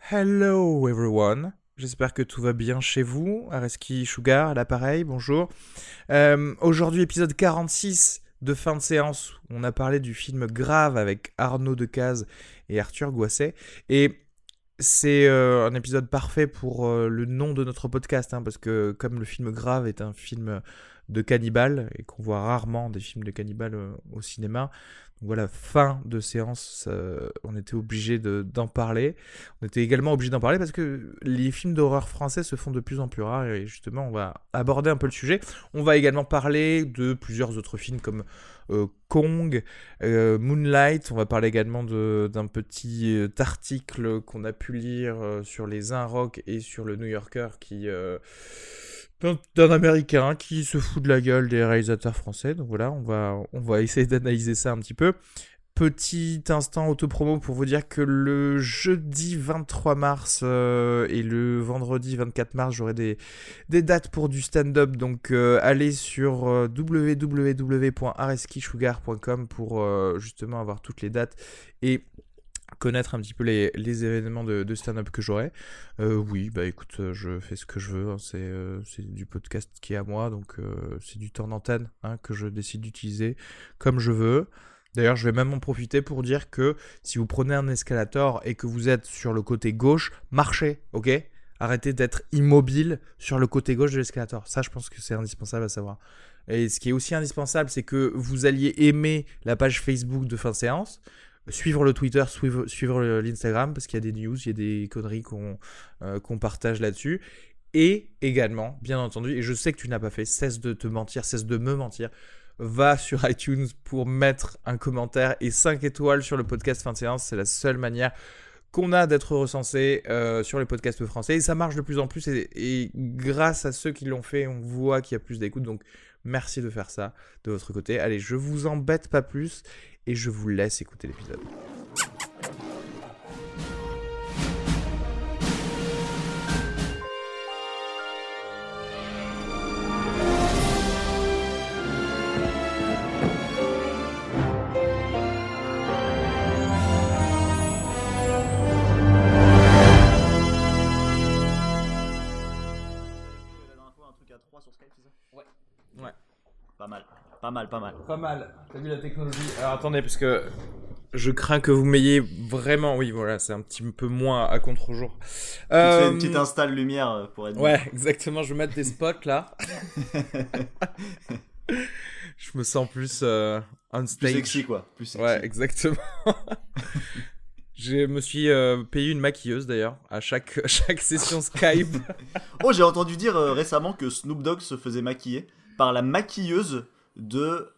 Hello everyone, j'espère que tout va bien chez vous. Areski Sugar à l'appareil, bonjour. Aujourd'hui épisode 46 de fin de séance, on a parlé du film Grave avec Arnaud Decaze et Arthur Goisset. Et c'est un épisode parfait pour le nom de notre podcast, parce que comme le film Grave est un film de cannibales et qu'on voit rarement des films de cannibales au cinéma, donc voilà, fin de séance, on était obligé d'en parler. On était également obligé d'en parler parce que les films d'horreur français se font de plus en plus rares et justement on va aborder un peu le sujet. On va également parler de plusieurs autres films comme Kong, Moonlight. On va parler également d'un petit article qu'on a pu lire sur les Inrocks et sur le New Yorker d'un américain qui se fout de la gueule des réalisateurs français. Donc voilà, on va essayer d'analyser ça un petit peu. Petit instant autopromo pour vous dire que le jeudi 23 mars et le vendredi 24 mars, j'aurai des dates pour du stand-up. Donc allez sur www.areskisugar.com pour justement avoir toutes les dates et connaître un petit peu les événements de stand-up que j'aurai. Oui, bah écoute, je fais ce que je veux, c'est du podcast qui est à moi, donc c'est du temps d'antenne que je décide d'utiliser comme je veux. D'ailleurs, je vais même en profiter pour dire que si vous prenez un escalator et que vous êtes sur le côté gauche, marchez, ok ? Arrêtez d'être immobile sur le côté gauche de l'escalator. Ça, je pense que c'est indispensable à savoir. Et ce qui est aussi indispensable, c'est que vous alliez aimer la page Facebook de fin de séance, suivre le Twitter, suivre l'Instagram, parce qu'il y a des news, il y a des conneries qu'on partage là-dessus. Et également, bien entendu, et je sais que tu n'as pas fait, cesse de te mentir, cesse de me mentir, va sur iTunes pour mettre un commentaire et 5 étoiles sur le podcast fin de séance. C'est la seule manière qu'on a d'être recensé sur les podcasts français. Et ça marche de plus en plus. Et grâce à ceux qui l'ont fait, on voit qu'il y a plus d'écoute. Donc, merci de faire ça de votre côté. Allez, je vous embête pas plus et je vous laisse écouter l'épisode. Pas mal. T'as vu la technologie ? Alors attendez, parce que je crains que vous m'ayez vraiment... Oui, voilà, c'est un petit peu moins à contre-jour. Tu te fais une petite install lumière pour être Ouais, exactement, je vais mettre des spots là. Je me sens plus on stage. Plus sexy, quoi. Plus sexy. Ouais, exactement. Je me suis payé une maquilleuse d'ailleurs à chaque session Skype. Oh, j'ai entendu dire récemment que Snoop Dogg se faisait maquiller par la maquilleuse de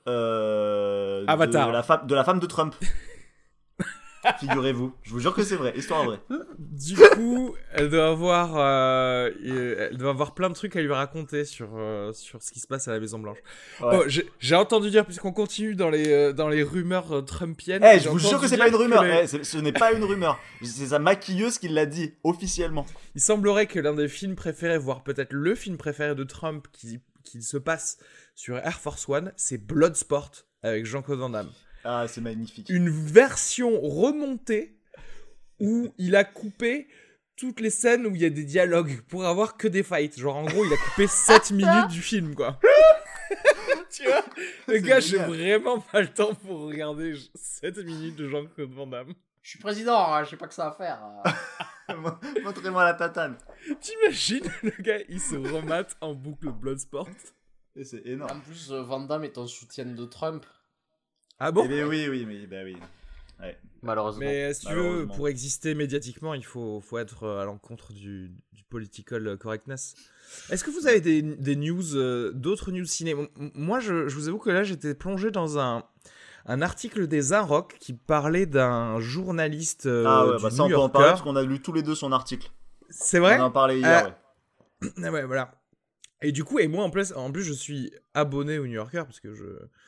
Avatar. de la femme de Trump. Figurez-vous, je vous jure que c'est vrai, histoire vraie. Du coup, elle doit avoir plein de trucs à lui raconter sur ce qui se passe à la Maison Blanche. Ouais. Oh, j'ai entendu dire, puisqu'on continue dans les rumeurs trumpiennes. Je vous jure que c'est pas une rumeur. Ce n'est pas une rumeur. C'est sa maquilleuse qui l'a dit officiellement. Il semblerait que l'un des films préférés, voire peut-être le film préféré de Trump qui se passe sur Air Force One, c'est Bloodsport avec Jean-Claude Van Damme. Ah, c'est magnifique. Une version remontée où il a coupé toutes les scènes où il y a des dialogues pour avoir que des fights. Genre, en gros, il a coupé 7 minutes du film, quoi. Tu vois, le gars, j'ai vraiment pas le temps pour regarder 7 minutes de Jean-Claude Van Damme. Je suis président, je sais pas que ça à faire. Montrez-moi la tatane. T'imagines, le gars, il se remate en boucle Bloodsport. Et c'est énorme. En plus, Van Damme est en soutien de Trump. Ah bon ? Eh bien oui. Ouais. Malheureusement. Mais si tu veux, pour exister médiatiquement, il faut être à l'encontre du political correctness. Est-ce que vous avez des news, d'autres news ciné ? Moi, je vous avoue que là, j'étais plongé dans un article des Inrocks qui parlait d'un journaliste du ça New on peut en Yorker. parler parce qu'on a lu tous les deux son article. C'est vrai ? On en parlait hier, ouais. Ouais, voilà. Et du coup, moi, en plus, je suis abonné au New Yorker parce que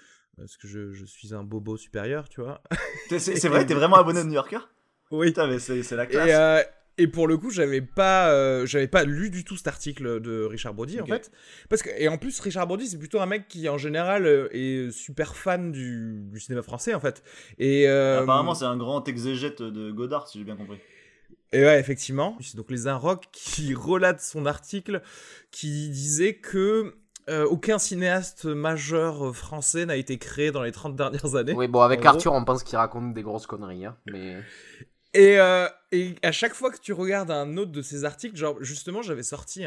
je suis un bobo supérieur, tu vois. C'est vrai, t'es vraiment abonné au New Yorker ? Oui. Putain, mais c'est la classe. Et pour le coup, j'avais pas lu du tout cet article de Richard Brody, Okay. en fait. Et en plus, Richard Brody, c'est plutôt un mec qui, en général, est super fan du cinéma français, en fait. Et Apparemment, c'est un grand exégète de Godard, si j'ai bien compris. Et ouais, effectivement. C'est donc les Inrocks qui relatent son article qui disait que aucun cinéaste majeur français n'a été créé dans les 30 dernières années. Oui, bon, avec En Arthur, gros. on pense qu'il raconte des grosses conneries, hein, mais... Et à chaque fois que tu regardes un autre de ses articles, genre justement, j'avais sorti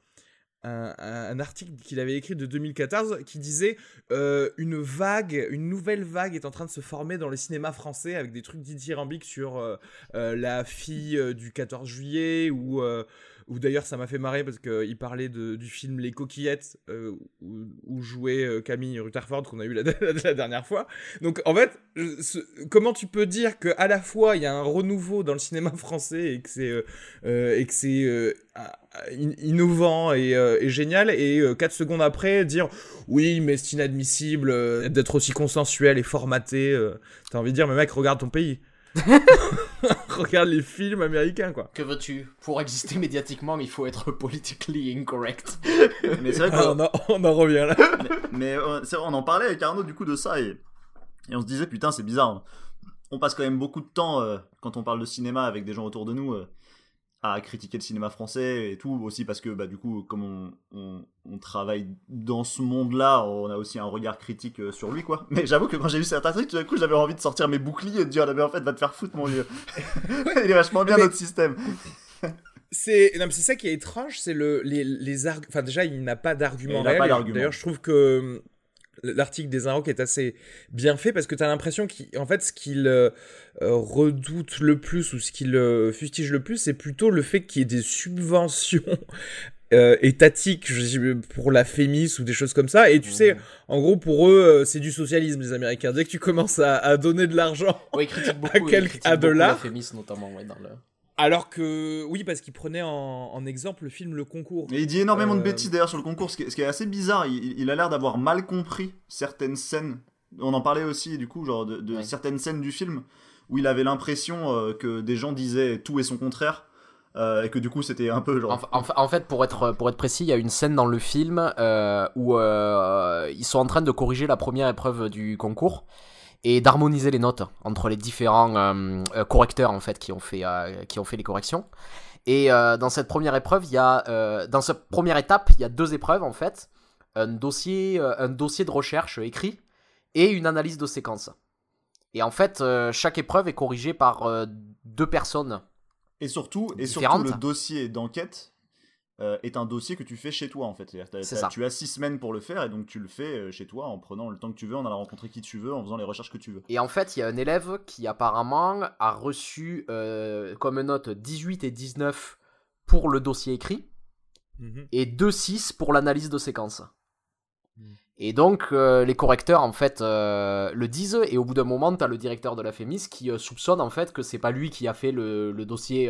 un article qu'il avait écrit de 2014 qui disait une nouvelle vague est en train de se former dans le cinéma français avec des trucs dithyrambiques sur la fille du 14 juillet ou d'ailleurs ça m'a fait marrer parce qu'il parlait du film Les Coquillettes où jouait Camille Rutherford qu'on a eu la dernière fois. Donc en fait, comment tu peux dire qu'à la fois il y a un renouveau dans le cinéma français et que c'est innovant et génial, et 4 secondes après dire oui mais c'est inadmissible d'être aussi consensuel et formaté, t'as envie de dire mais mec regarde ton pays. Regarde les films américains quoi. Que veux-tu? Pour exister médiatiquement, il faut être politically incorrect. Mais c'est vrai que on en revient là. mais c'est vrai, on en parlait avec Arnaud du coup de ça et on se disait putain c'est bizarre. On passe quand même beaucoup de temps quand on parle de cinéma avec des gens autour de nous à critiquer le cinéma français et tout, aussi parce que bah, du coup comme on travaille dans ce monde-là, on a aussi un regard critique sur lui quoi. Mais j'avoue que quand j'ai vu certains trucs, tout d'un coup j'avais envie de sortir mes boucliers et de dire ah, mais en fait va te faire foutre mon vieux. Il est vachement bien notre système. Non, mais c'est ça qui est étrange, c'est enfin déjà il n'a pas d'argument Il n'a réel. pas d'argument. D'ailleurs je trouve que l'article des Inrocks est assez bien fait parce que t'as l'impression qu'en fait ce qu'il redoute le plus ou ce qu'il fustige le plus, c'est plutôt le fait qu'il y ait des subventions étatiques pour la Fémis ou des choses comme ça. Et tu sais, en gros pour eux c'est du socialisme les Américains. Dès que tu commences à donner de l'argent Oui, il critique beaucoup, à de l'art, la Fémis notamment, ouais, dans le... alors que, oui, parce qu'il prenait en exemple le film Le Concours. Et il dit énormément de bêtises d'ailleurs sur le concours, ce qui est assez bizarre. Il a l'air d'avoir mal compris certaines scènes. On en parlait aussi du coup, genre de certaines scènes du film où il avait l'impression que des gens disaient tout et son contraire. Et que du coup c'était un peu genre... En fait, pour être précis, il y a une scène dans le film où ils sont en train de corriger la première épreuve du concours et d'harmoniser les notes entre les différents correcteurs en fait qui ont fait les corrections. Et dans cette première épreuve, dans cette première étape, il y a 2 épreuves en fait, un dossier de recherche écrit et une analyse de séquence. Et en fait, chaque épreuve est corrigée par 2 personnes. Et surtout différentes. le dossier d'enquête est un dossier que tu fais chez toi en fait. C'est ça. Tu as 6 semaines pour le faire et donc tu le fais chez toi en prenant le temps que tu veux, en allant rencontrer qui tu veux, en faisant les recherches que tu veux. Et en fait, il y a un élève qui apparemment a reçu comme note 18 et 19 pour le dossier écrit et 2,6 pour l'analyse de séquence. Et donc les correcteurs en fait le disent, et au bout d'un moment t'as le directeur de la Fémis qui soupçonne en fait que c'est pas lui qui a fait le dossier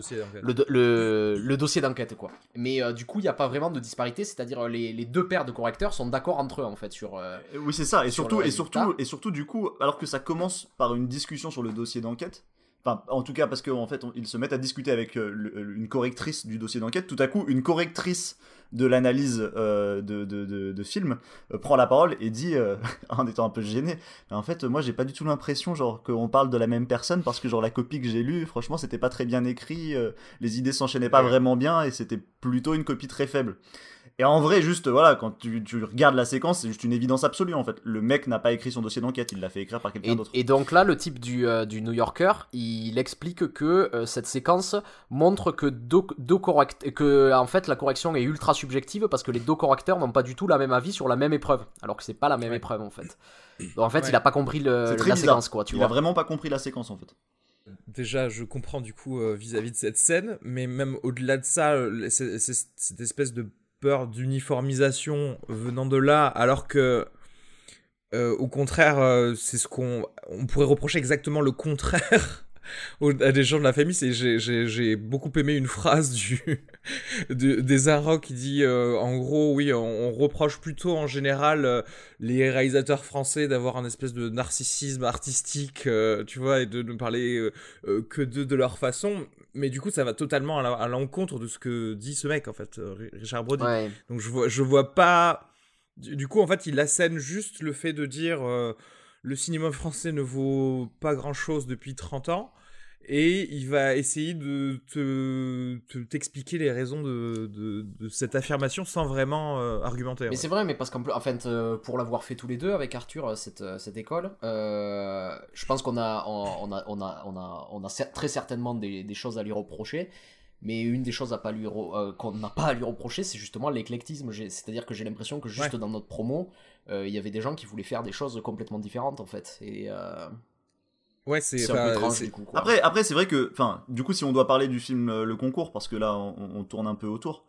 le dossier d'enquête quoi. Mais du coup il y a pas vraiment de disparité, c'est-à-dire les 2 paires de correcteurs sont d'accord entre eux en fait sur oui c'est ça, et sur surtout du coup alors que ça commence par une discussion sur le dossier d'enquête. Enfin, en tout cas, parce qu'en fait, ils se mettent à discuter avec une correctrice du dossier d'enquête. Tout à coup, une correctrice de l'analyse de film prend la parole et dit, en étant un peu gêné, en fait, moi, j'ai pas du tout l'impression genre qu'on parle de la même personne parce que genre la copie que j'ai lue, franchement, c'était pas très bien écrit, les idées s'enchaînaient pas vraiment bien et c'était plutôt une copie très faible. Et en vrai, juste, voilà, quand tu regardes la séquence, c'est juste une évidence absolue, en fait. Le mec n'a pas écrit son dossier d'enquête, il l'a fait écrire par quelqu'un d'autre. Et donc là, le type du New Yorker, il explique que cette séquence montre que en fait, la correction est ultra subjective parce que les 2 correcteurs n'ont pas du tout la même avis sur la même épreuve, alors que c'est pas la même épreuve, en fait. Donc en fait, il a pas compris la séquence, quoi, tu vois. Il a vraiment pas compris la séquence, en fait. Déjà, je comprends du coup vis-à-vis de cette scène, mais même au-delà de ça, c'est cette espèce de peur d'uniformisation venant de là, alors que au contraire c'est ce qu'on pourrait reprocher exactement le contraire à des gens de la famille. J'ai beaucoup aimé une phrase des Inrocks qui dit en gros oui on reproche plutôt en général les réalisateurs français d'avoir un espèce de narcissisme artistique tu vois, et de ne parler que de leur façon, mais du coup ça va totalement à l'encontre de ce que dit ce mec en fait, Richard Brody. Ouais. Donc je vois pas du coup en fait il assène juste le fait de dire le cinéma français ne vaut pas grand chose depuis 30 ans. et il va essayer de t'expliquer les raisons de cette affirmation sans vraiment argumenter. Mais c'est vrai, mais parce qu'en plus, pour l'avoir fait tous les deux avec Arthur, cette école, je pense qu'on a très certainement des choses à lui reprocher. Mais une des choses qu'on n'a pas à lui reprocher, c'est justement l'éclectisme. C'est-à-dire que j'ai l'impression que juste dans notre promo, il y avait des gens qui voulaient faire des choses complètement différentes en fait. Et c'est un peu étrange du coup. Quoi. Après, c'est vrai que, du coup, si on doit parler du film Le Concours, parce que là, on tourne un peu autour.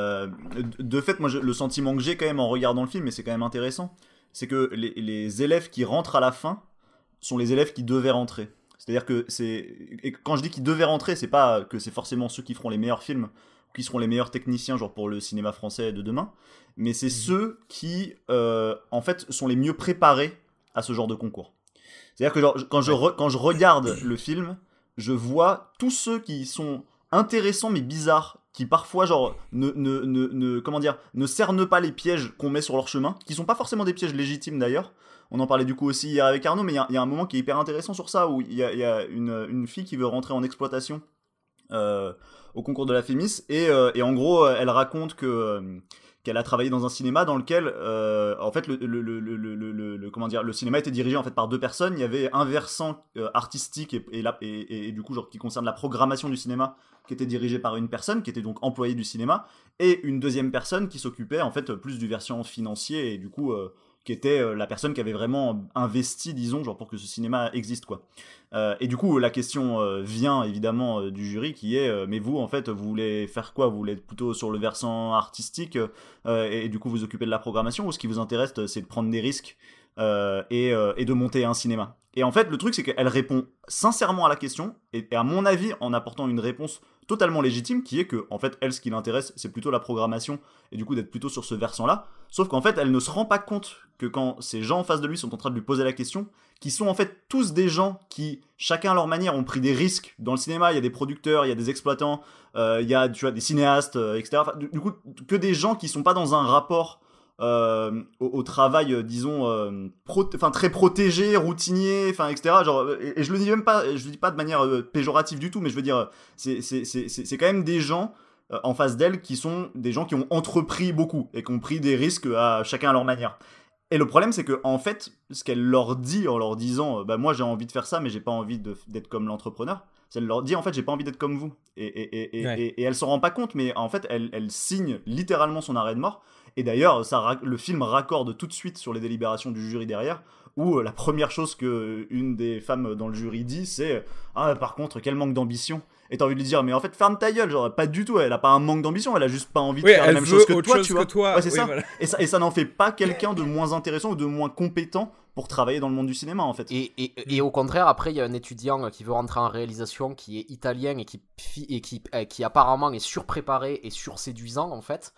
De fait, moi, le sentiment que j'ai quand même en regardant le film, et c'est quand même intéressant, c'est que les élèves qui rentrent à la fin sont les élèves qui devaient rentrer. C'est-à-dire que et quand je dis qu'ils devaient rentrer, c'est pas que c'est forcément ceux qui feront les meilleurs films ou qui seront les meilleurs techniciens, genre pour le cinéma français de demain, mais c'est ceux qui, en fait, sont les mieux préparés à ce genre de concours. C'est-à-dire que genre, quand je regarde le film, je vois tous ceux qui sont intéressants mais bizarres, qui parfois genre ne cernent pas les pièges qu'on met sur leur chemin, qui sont pas forcément des pièges légitimes d'ailleurs. On en parlait du coup aussi hier avec Arnaud, mais il y a un moment qui est hyper intéressant sur ça, où il y a une fille qui veut rentrer en exploitation au concours de la Fémis, et en gros, elle raconte qu'elle a travaillé dans un cinéma dans lequel, en fait, le cinéma était dirigé en fait par deux personnes. Il y avait un versant artistique et du coup genre qui concerne la programmation du cinéma, qui était dirigé par une personne qui était donc employée du cinéma, et une deuxième personne qui s'occupait en fait plus du versant financier et du coup qui était la personne qui avait vraiment investi, disons, genre pour que ce cinéma existe, quoi. Et du coup, la question vient évidemment du jury qui est mais vous, en fait, vous voulez faire quoi ? Vous voulez être plutôt sur le versant artistique et du coup vous occuper de la programmation, ou ce qui vous intéresse, c'est de prendre des risques et de monter un cinéma ? Et en fait, le truc, c'est qu'elle répond sincèrement à la question, et à mon avis, en apportant une réponse totalement légitime, qui est que, en fait, elle, ce qui l'intéresse, c'est plutôt la programmation, et du coup d'être plutôt sur ce versant-là. Sauf qu'en fait, elle ne se rend pas compte que quand ces gens en face de lui sont en train de lui poser la question, qui sont en fait tous des gens qui, chacun à leur manière, ont pris des risques dans le cinéma. Il y a des producteurs, il y a des exploitants, il y a, tu vois, des cinéastes, etc. Enfin, du coup, que des gens qui sont pas dans un rapport au travail, disons, très protégé, routinier, etc. Genre, et je le dis même pas, je le dis pas de manière péjorative du tout, mais je veux dire, c'est quand même des gens en face d'elle qui sont des gens qui ont entrepris beaucoup et qui ont pris des risques à chacun à leur manière. Et le problème, c'est que en fait, ce qu'elle leur dit en leur disant, moi j'ai envie de faire ça, mais j'ai pas envie d'être comme l'entrepreneur. Elle leur dit en fait, j'ai pas envie d'être comme vous. Et elle s'en rend pas compte, mais en fait, elle signe littéralement son arrêt de mort. Et d'ailleurs, le film raccorde tout de suite sur les délibérations du jury derrière, où la première chose que une des femmes dans le jury dit, c'est par contre, quel manque d'ambition. Et t'as envie de lui dire, mais en fait, ferme ta gueule, genre, pas du tout, elle a pas un manque d'ambition, elle a juste pas envie de faire la même chose que toi, tu vois. Ouais, c'est ça. Voilà. Et ça n'en fait pas quelqu'un de moins intéressant ou de moins compétent pour travailler dans le monde du cinéma, en fait. Et au contraire, après, il y a un étudiant qui veut rentrer en réalisation, qui est italien et qui apparemment est surpréparé et surséduisant, en fait.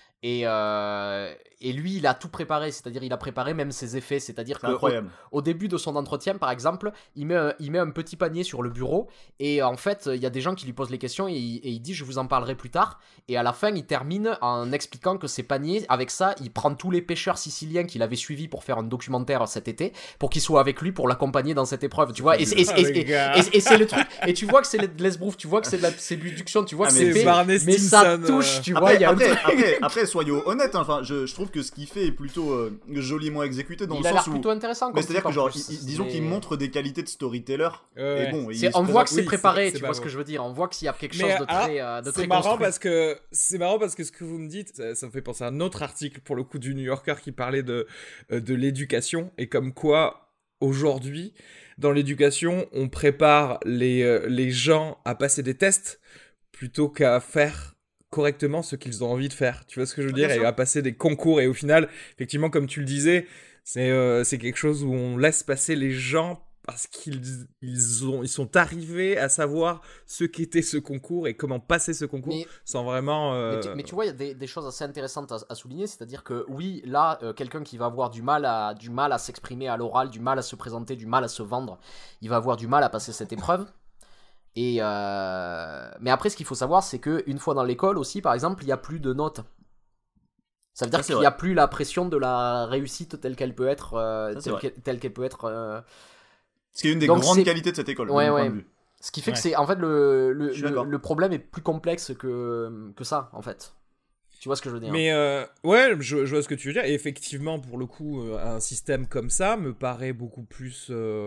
Et lui, il a tout préparé, c'est-à-dire il a préparé même ses effets, c'est-à-dire qu'au début de son entretien, par exemple, il met un petit panier sur le bureau, et en fait, il y a des gens qui lui posent les questions, et il dit « je vous en parlerai plus tard », et à la fin, il termine en expliquant que ces paniers, avec ça, il prend tous les pêcheurs siciliens qu'il avait suivis pour faire un documentaire cet été, pour qu'ils soient avec lui, pour l'accompagner dans cette épreuve, tu vois, et c'est le truc, et tu vois que c'est de l'esbrouf, tu vois que c'est de la séduction, tu vois que c'est fait, mais ça touche, tu vois, il y a après, soyons honnêtes, enfin, je trouve que ce qu'il fait est plutôt joliment exécuté dans le sens où... Il a l'air plutôt intéressant. Mais c'est-à-dire que genre, disons qu'il montre des qualités de storyteller. Et bon, on voit que c'est préparé, tu vois ce que je veux dire. On voit qu'il y a quelque chose de très c'est marrant parce que ce que vous me dites, ça me fait penser à un autre article pour le coup du New Yorker qui parlait de l'éducation et comme quoi aujourd'hui dans l'éducation on prépare les gens à passer des tests plutôt qu'à faire correctement ce qu'ils ont envie de faire, tu vois ce que je veux dire, et à passer des concours, et au final effectivement comme tu le disais c'est quelque chose où on laisse passer les gens parce qu'ils sont arrivés à savoir ce qu'était ce concours et comment passer ce concours sans vraiment mais tu vois, il y a des choses assez intéressantes à souligner, c'est-à-dire que oui, là quelqu'un qui va avoir du mal à s'exprimer à l'oral, du mal à se présenter, du mal à se vendre, il va avoir du mal à passer cette épreuve. Mais après, ce qu'il faut savoir, c'est qu'une fois dans l'école aussi, par exemple, il n'y a plus de notes. Ça veut dire qu'il n'y a plus la pression de la réussite telle qu'elle peut être. Ce qui est une des grandes qualités de cette école. Ouais. Ce qui fait Ouais. que c'est en fait Je suis d'accord. le problème est plus complexe que ça en fait. Tu vois ce que je veux dire? Mais ouais, je vois ce que tu veux dire. Et effectivement, pour le coup, un système comme ça me paraît beaucoup plus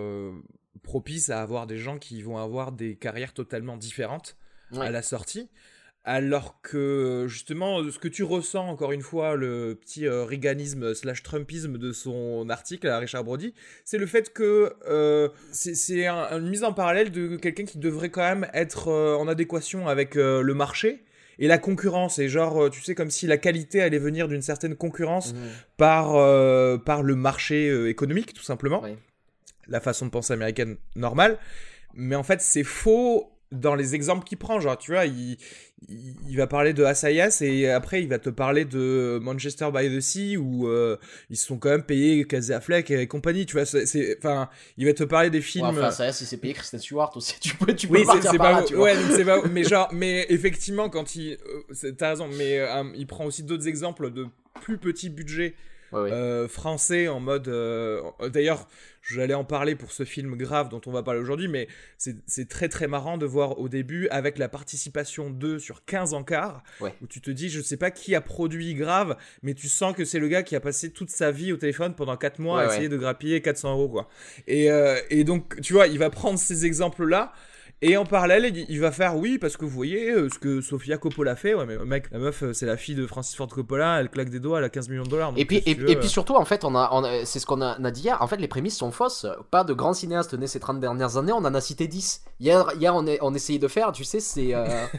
propice à avoir des gens qui vont avoir des carrières totalement différentes Ouais. à la sortie. Alors que justement, ce que tu ressens, encore une fois, le petit Reaganisme / Trumpisme de son article à Richard Brody, c'est le fait que c'est une mise en parallèle de quelqu'un qui devrait quand même être en adéquation avec le marché et la concurrence. Et genre, tu sais, comme si la qualité allait venir d'une certaine concurrence par le marché économique, tout simplement. Ouais. La façon de penser américaine normale. Mais en fait, c'est faux dans les exemples qu'il prend. Genre, tu vois, il va parler de Assayas et après, il va te parler de Manchester by the Sea où ils se sont quand même payés Casey Affleck et compagnie. Tu vois, enfin, il va te parler des films. Ouais, enfin, ça, si c'est payé Kristen Stewart aussi, tu peux Oui, partir c'est par pas là, tu vois. ouais, c'est pas mais genre, mais effectivement, quand t'as raison, mais il prend aussi d'autres exemples de plus petits budgets. Ouais. Français en mode d'ailleurs j'allais en parler pour ce film Grave dont on va parler aujourd'hui, mais c'est très très marrant de voir au début avec la participation d'eux sur 15 encarts où tu te dis je sais pas qui a produit Grave, mais tu sens que c'est le gars qui a passé toute sa vie au téléphone pendant 4 mois à essayer de grappiller 400 € quoi. Et donc tu vois, il va prendre ces exemples là. Et en parallèle, il va faire oui, parce que vous voyez ce que Sofia Coppola fait. Ouais, mais mec, la meuf, c'est la fille de Francis Ford Coppola, elle claque des doigts, elle a 15 millions de dollars. Donc Et puis surtout, en fait, c'est ce qu'on a dit hier. En fait, les prémices sont fausses. Pas de grands cinéastes nés ces 30 dernières années, on en a cité 10. Hier on essayait de faire, tu sais, c'est.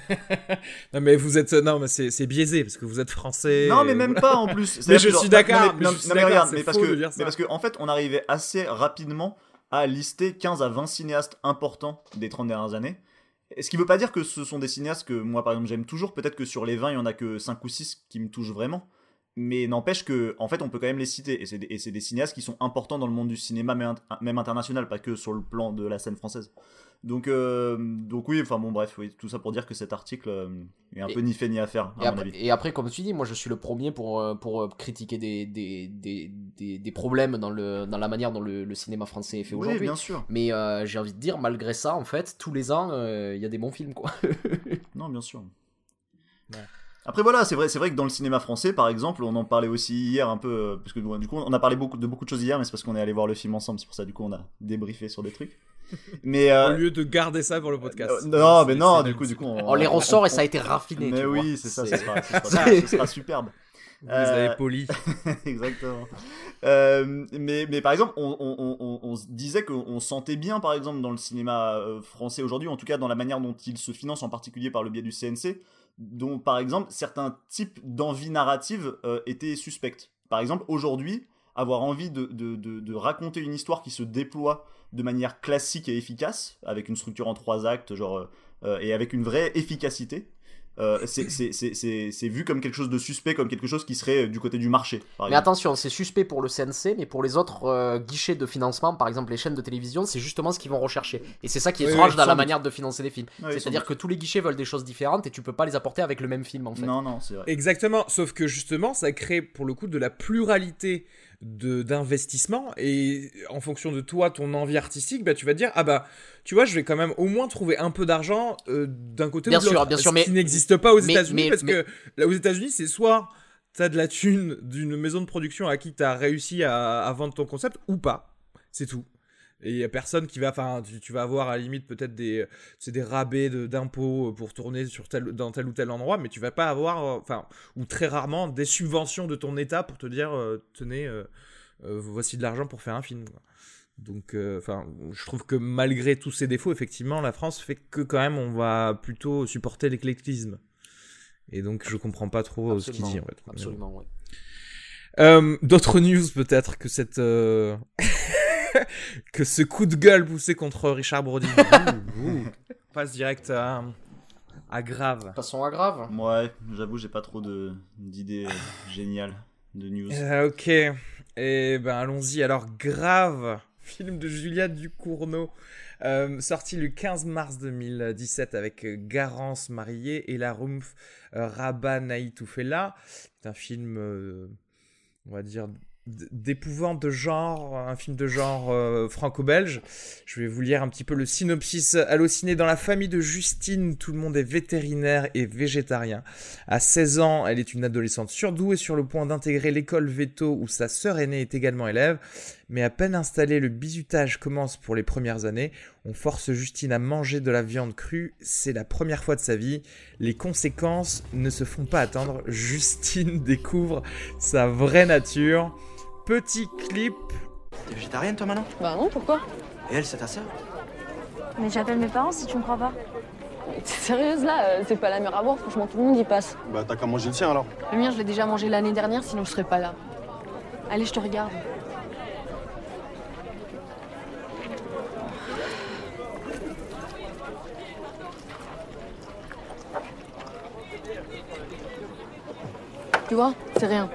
Non, mais vous êtes. Non, mais c'est biaisé, parce que vous êtes français. Non, mais même pas en plus. Mais je suis d'accord. Mais regarde, parce que en fait, on arrivait assez rapidement à lister 15 à 20 cinéastes importants des 30 dernières années. Ce qui veut pas dire que ce sont des cinéastes que moi, par exemple, j'aime toujours. Peut-être que sur les 20, il y en a que 5 ou 6 qui me touchent vraiment. Mais n'empêche que, en fait, on peut quand même les citer. Et c'est des cinéastes qui sont importants dans le monde du cinéma, même international, pas que sur le plan de la scène française. Donc oui, enfin bon, bref, oui, tout ça pour dire que cet article est un peu ni fait ni à faire, à mon avis. Et après, comme tu dis, moi je suis le premier pour critiquer des problèmes dans la manière dont le cinéma français est fait aujourd'hui. Oui, bien sûr. Mais j'ai envie de dire, malgré ça, en fait, tous les ans, il y a des bons films, quoi. Non, bien sûr. Ouais. Après voilà, c'est vrai que dans le cinéma français, par exemple, on en parlait aussi hier un peu, parce que du coup on a parlé de beaucoup de choses hier, mais c'est parce qu'on est allé voir le film ensemble, c'est pour ça du coup on a débriefé sur des trucs. Mais au lieu de garder ça pour le podcast. Non, mais non, du coup on les ressort et ça a été raffiné. Mais tu oui, vois. c'est ça, ce sera superbe. Vous les avez polis. Exactement. Mais par exemple, on se disait qu'on sentait bien, par exemple, dans le cinéma français aujourd'hui, en tout cas dans la manière dont il se finance, en particulier par le biais du CNC, dont, par exemple, certains types d'envie narrative étaient suspectes. Par exemple, aujourd'hui, avoir envie de raconter une histoire qui se déploie de manière classique et efficace, avec une structure en 3 actes, genre, et avec une vraie efficacité, c'est vu comme quelque chose de suspect, comme quelque chose qui serait du côté du marché. Mais attention, c'est suspect pour le CNC, mais pour les autres guichets de financement, par exemple les chaînes de télévision, c'est justement ce qu'ils vont rechercher. Et c'est ça qui est étrange dans la manière de financer les films. C'est-à-dire que tous les guichets veulent des choses différentes et tu peux pas les apporter avec le même film en fait. Non, c'est vrai. Exactement, sauf que justement, ça crée pour le coup de la pluralité d'investissement et en fonction de toi, ton envie artistique, bah, tu vas te dire, ah bah, tu vois, je vais quand même au moins trouver un peu d'argent d'un côté ou de l'autre. Bien sûr, ce qui n'existe pas aux États-Unis, parce que là, aux États-Unis, c'est soit t'as de la thune d'une maison de production à qui t'as réussi à vendre ton concept ou pas, c'est tout. Et il y a personne qui va, enfin, tu vas avoir à la limite peut-être des rabais d'impôts pour tourner dans tel ou tel endroit, mais tu vas pas avoir, ou très rarement des subventions de ton État pour te dire, tenez, voici de l'argent pour faire un film. Donc, je trouve que malgré tous ces défauts, effectivement, la France fait que quand même on va plutôt supporter l'éclectisme. Et donc, je comprends pas trop ce qu'il dit en fait. Absolument, ouais. D'autres news peut-être que cette que ce coup de gueule poussé contre Richard Brody. On passe direct à Grave. Passons à Grave. Ouais, j'avoue, j'ai pas trop d'idées géniales de news. Ok, et ben allons-y. Alors Grave, film de Julia Ducournau, sorti le 15 mars 2017 avec Garance Marié et la Rumph Rabba Naïtoufela. C'est un film, on va dire, d'épouvante de genre, un film de genre franco-belge. Je vais vous lire un petit peu le synopsis. Allociné dans la famille de Justine, tout le monde est vétérinaire et végétarien. À 16 ans, elle est une adolescente surdouée sur le point d'intégrer l'école Veto où sa sœur aînée est également élève. Mais à peine installé, le bizutage commence pour les premières années. On force Justine à manger de la viande crue. C'est la première fois de sa vie. Les conséquences ne se font pas attendre. Justine découvre sa vraie nature. Petit clip. T'es végétarienne toi maintenant? Bah non, pourquoi? Et elle, c'est ta sœur? Mais j'appelle mes parents si tu me crois pas. T'es sérieuse là? C'est pas la mer à boire, franchement tout le monde y passe. Bah t'as qu'à manger le tien alors. Le mien je l'ai déjà mangé l'année dernière, sinon je serais pas là. Allez, je te regarde. Tu vois, c'est rien.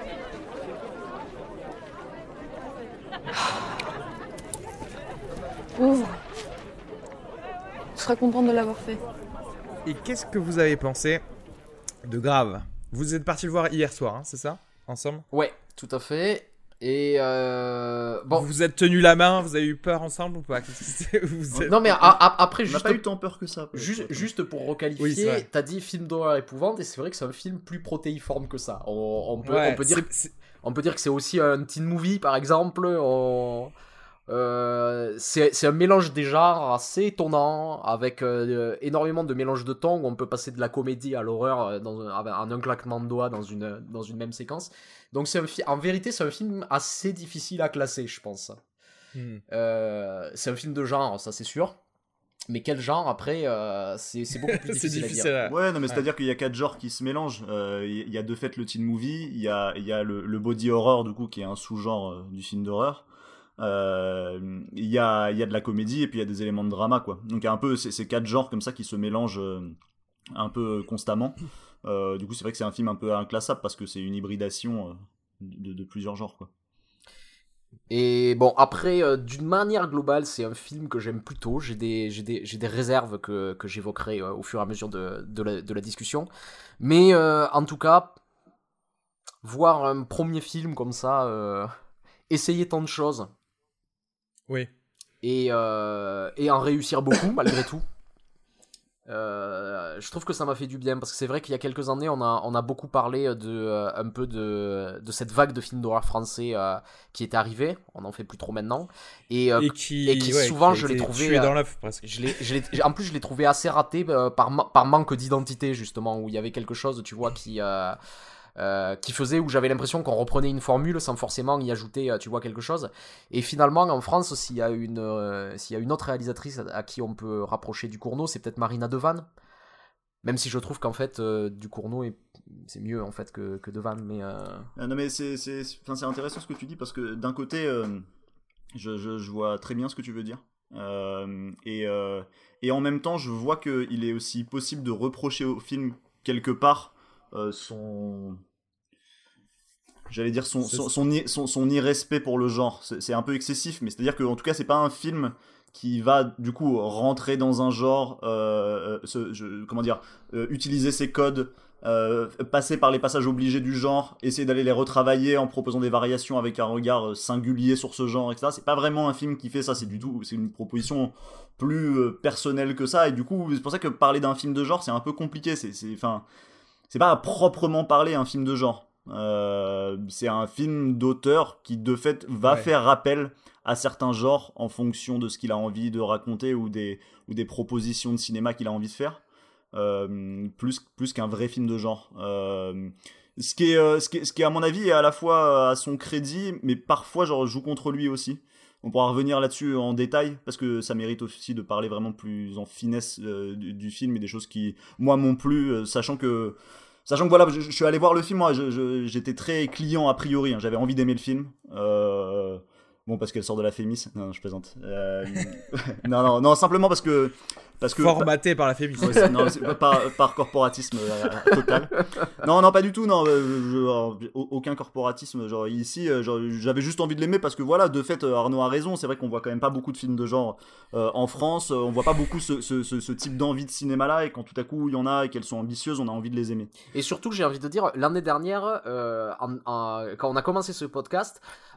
Ouvre. Tu seras contente de l'avoir fait. Et qu'est-ce que vous avez pensé de Grave? Vous êtes parti le voir hier soir, hein, c'est ça? Ensemble? Ouais, tout à fait. Et bon. Vous vous êtes tenu la main, vous avez eu peur ensemble ou pas? Non mais après, On n'a pas eu tant peur que ça. Juste pour requalifier, Oui, t'as dit film d'horreur épouvante et c'est vrai que c'est un film plus protéiforme que ça. On peut dire que c'est aussi un teen movie par exemple. C'est un mélange des genres assez étonnant avec énormément de mélange de tons où on peut passer de la comédie à l'horreur en un claquement de doigts dans une même séquence. Donc en vérité c'est un film assez difficile à classer, je pense. C'est un film de genre, ça c'est sûr. Mais quel genre après, c'est beaucoup plus difficile à dire. Ouais, non mais c'est-à-dire qu'il y a 4 genres qui se mélangent. Il y a de fait le teen movie, il y a le body horror du coup qui est un sous-genre du film d'horreur. Il y a de la comédie et puis il y a des éléments de drama quoi. Donc il y a un peu ces 4 genres comme ça qui se mélangent un peu constamment. Du coup c'est vrai que c'est un film un peu inclassable parce que c'est une hybridation de plusieurs genres quoi. Et bon après d'une manière globale c'est un film que j'aime plutôt. J'ai des réserves que j'évoquerai au fur et à mesure de la discussion. Mais en tout cas voir un premier film comme ça essayer tant de choses. Oui. Et en réussir beaucoup malgré tout. Je trouve que ça m'a fait du bien parce que c'est vrai qu'il y a quelques années on a beaucoup parlé un peu de cette vague de films d'horreur français qui était arrivée. On en fait plus trop maintenant et qui souvent je l'ai trouvé dans l'œuf presque. En plus je l'ai trouvé assez raté par manque d'identité justement où il y avait quelque chose tu vois qui faisait où j'avais l'impression qu'on reprenait une formule sans forcément y ajouter tu vois quelque chose et finalement en France s'il y a une autre réalisatrice à qui on peut rapprocher Ducournau c'est peut-être Marina Devanne même si je trouve qu'en fait Ducournau c'est mieux en fait que Devanne mais non mais c'est intéressant ce que tu dis parce que d'un côté je vois très bien ce que tu veux dire et en même temps je vois qu'il est aussi possible de reprocher au film quelque part son irrespect pour le genre. C'est un peu excessif, mais c'est-à-dire que en tout cas c'est pas un film qui va du coup rentrer dans un genre, utiliser ses codes, passer par les passages obligés du genre, essayer d'aller les retravailler en proposant des variations avec un regard singulier sur ce genre, etc. C'est pas vraiment un film qui fait ça, c'est une proposition plus personnelle que ça, et du coup c'est pour ça que parler d'un film de genre c'est un peu compliqué, c'est pas à proprement parler un film de genre. C'est un film d'auteur qui de fait va faire rappel à certains genres en fonction de ce qu'il a envie de raconter ou des propositions de cinéma qu'il a envie de faire, plus qu'un vrai film de genre. Ce qui est à mon avis est à la fois à son crédit, mais parfois genre joue contre lui aussi. On pourra revenir là-dessus en détail parce que ça mérite aussi de parler vraiment plus en finesse du film et des choses qui moi m'ont plu, sachant que voilà, je suis allé voir le film, moi j'étais très client a priori, hein, j'avais envie d'aimer le film. Bon, parce qu'elle sort de la Fémis. Non, je plaisante. Non, simplement parce que formaté par la Fémis. Ouais, non, c'est par corporatisme total. Non, pas du tout. Non, aucun corporatisme. Genre ici, j'avais juste envie de l'aimer parce que voilà, de fait, Arnaud a raison. C'est vrai qu'on voit quand même pas beaucoup de films de genre en France. On voit pas beaucoup ce type d'envie de cinéma là. Et quand tout à coup il y en a et qu'elles sont ambitieuses, on a envie de les aimer. Et surtout, j'ai envie de dire, l'année dernière, quand on a commencé ce podcast,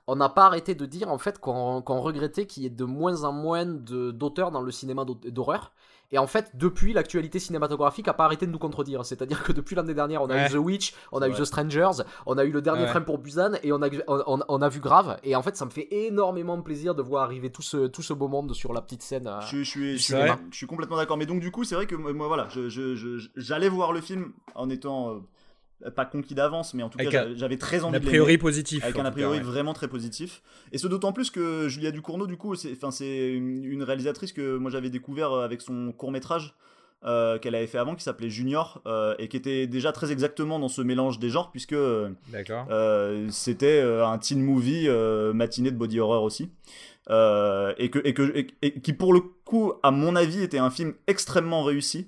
on n'a pas arrêté de dire en fait qu'on regrettait qu'il y ait de moins en moins d'auteurs dans le cinéma d'horreur. Et en fait, depuis, l'actualité cinématographique a pas arrêté de nous contredire. C'est-à-dire que depuis l'année dernière, on a eu The Witch, on a eu The Strangers, on a eu le dernier Train pour Busan, et on a vu Grave. Et en fait, ça me fait énormément plaisir de voir arriver tout ce beau monde sur la petite scène. Je suis complètement d'accord. Mais donc du coup, c'est vrai que moi, voilà, j'allais voir le film en étant pas conquis d'avance, mais en tout cas, j'avais très envie de l'aimer. A priori positif. Avec un a priori vraiment très positif. Et ce d'autant plus que Julia Ducournau, du coup, c'est une réalisatrice que moi j'avais découvert avec son court-métrage qu'elle avait fait avant, qui s'appelait Junior, et qui était déjà très exactement dans ce mélange des genres, puisque c'était un teen movie matinée de body horror aussi. Et qui pour le coup, à mon avis, était un film extrêmement réussi.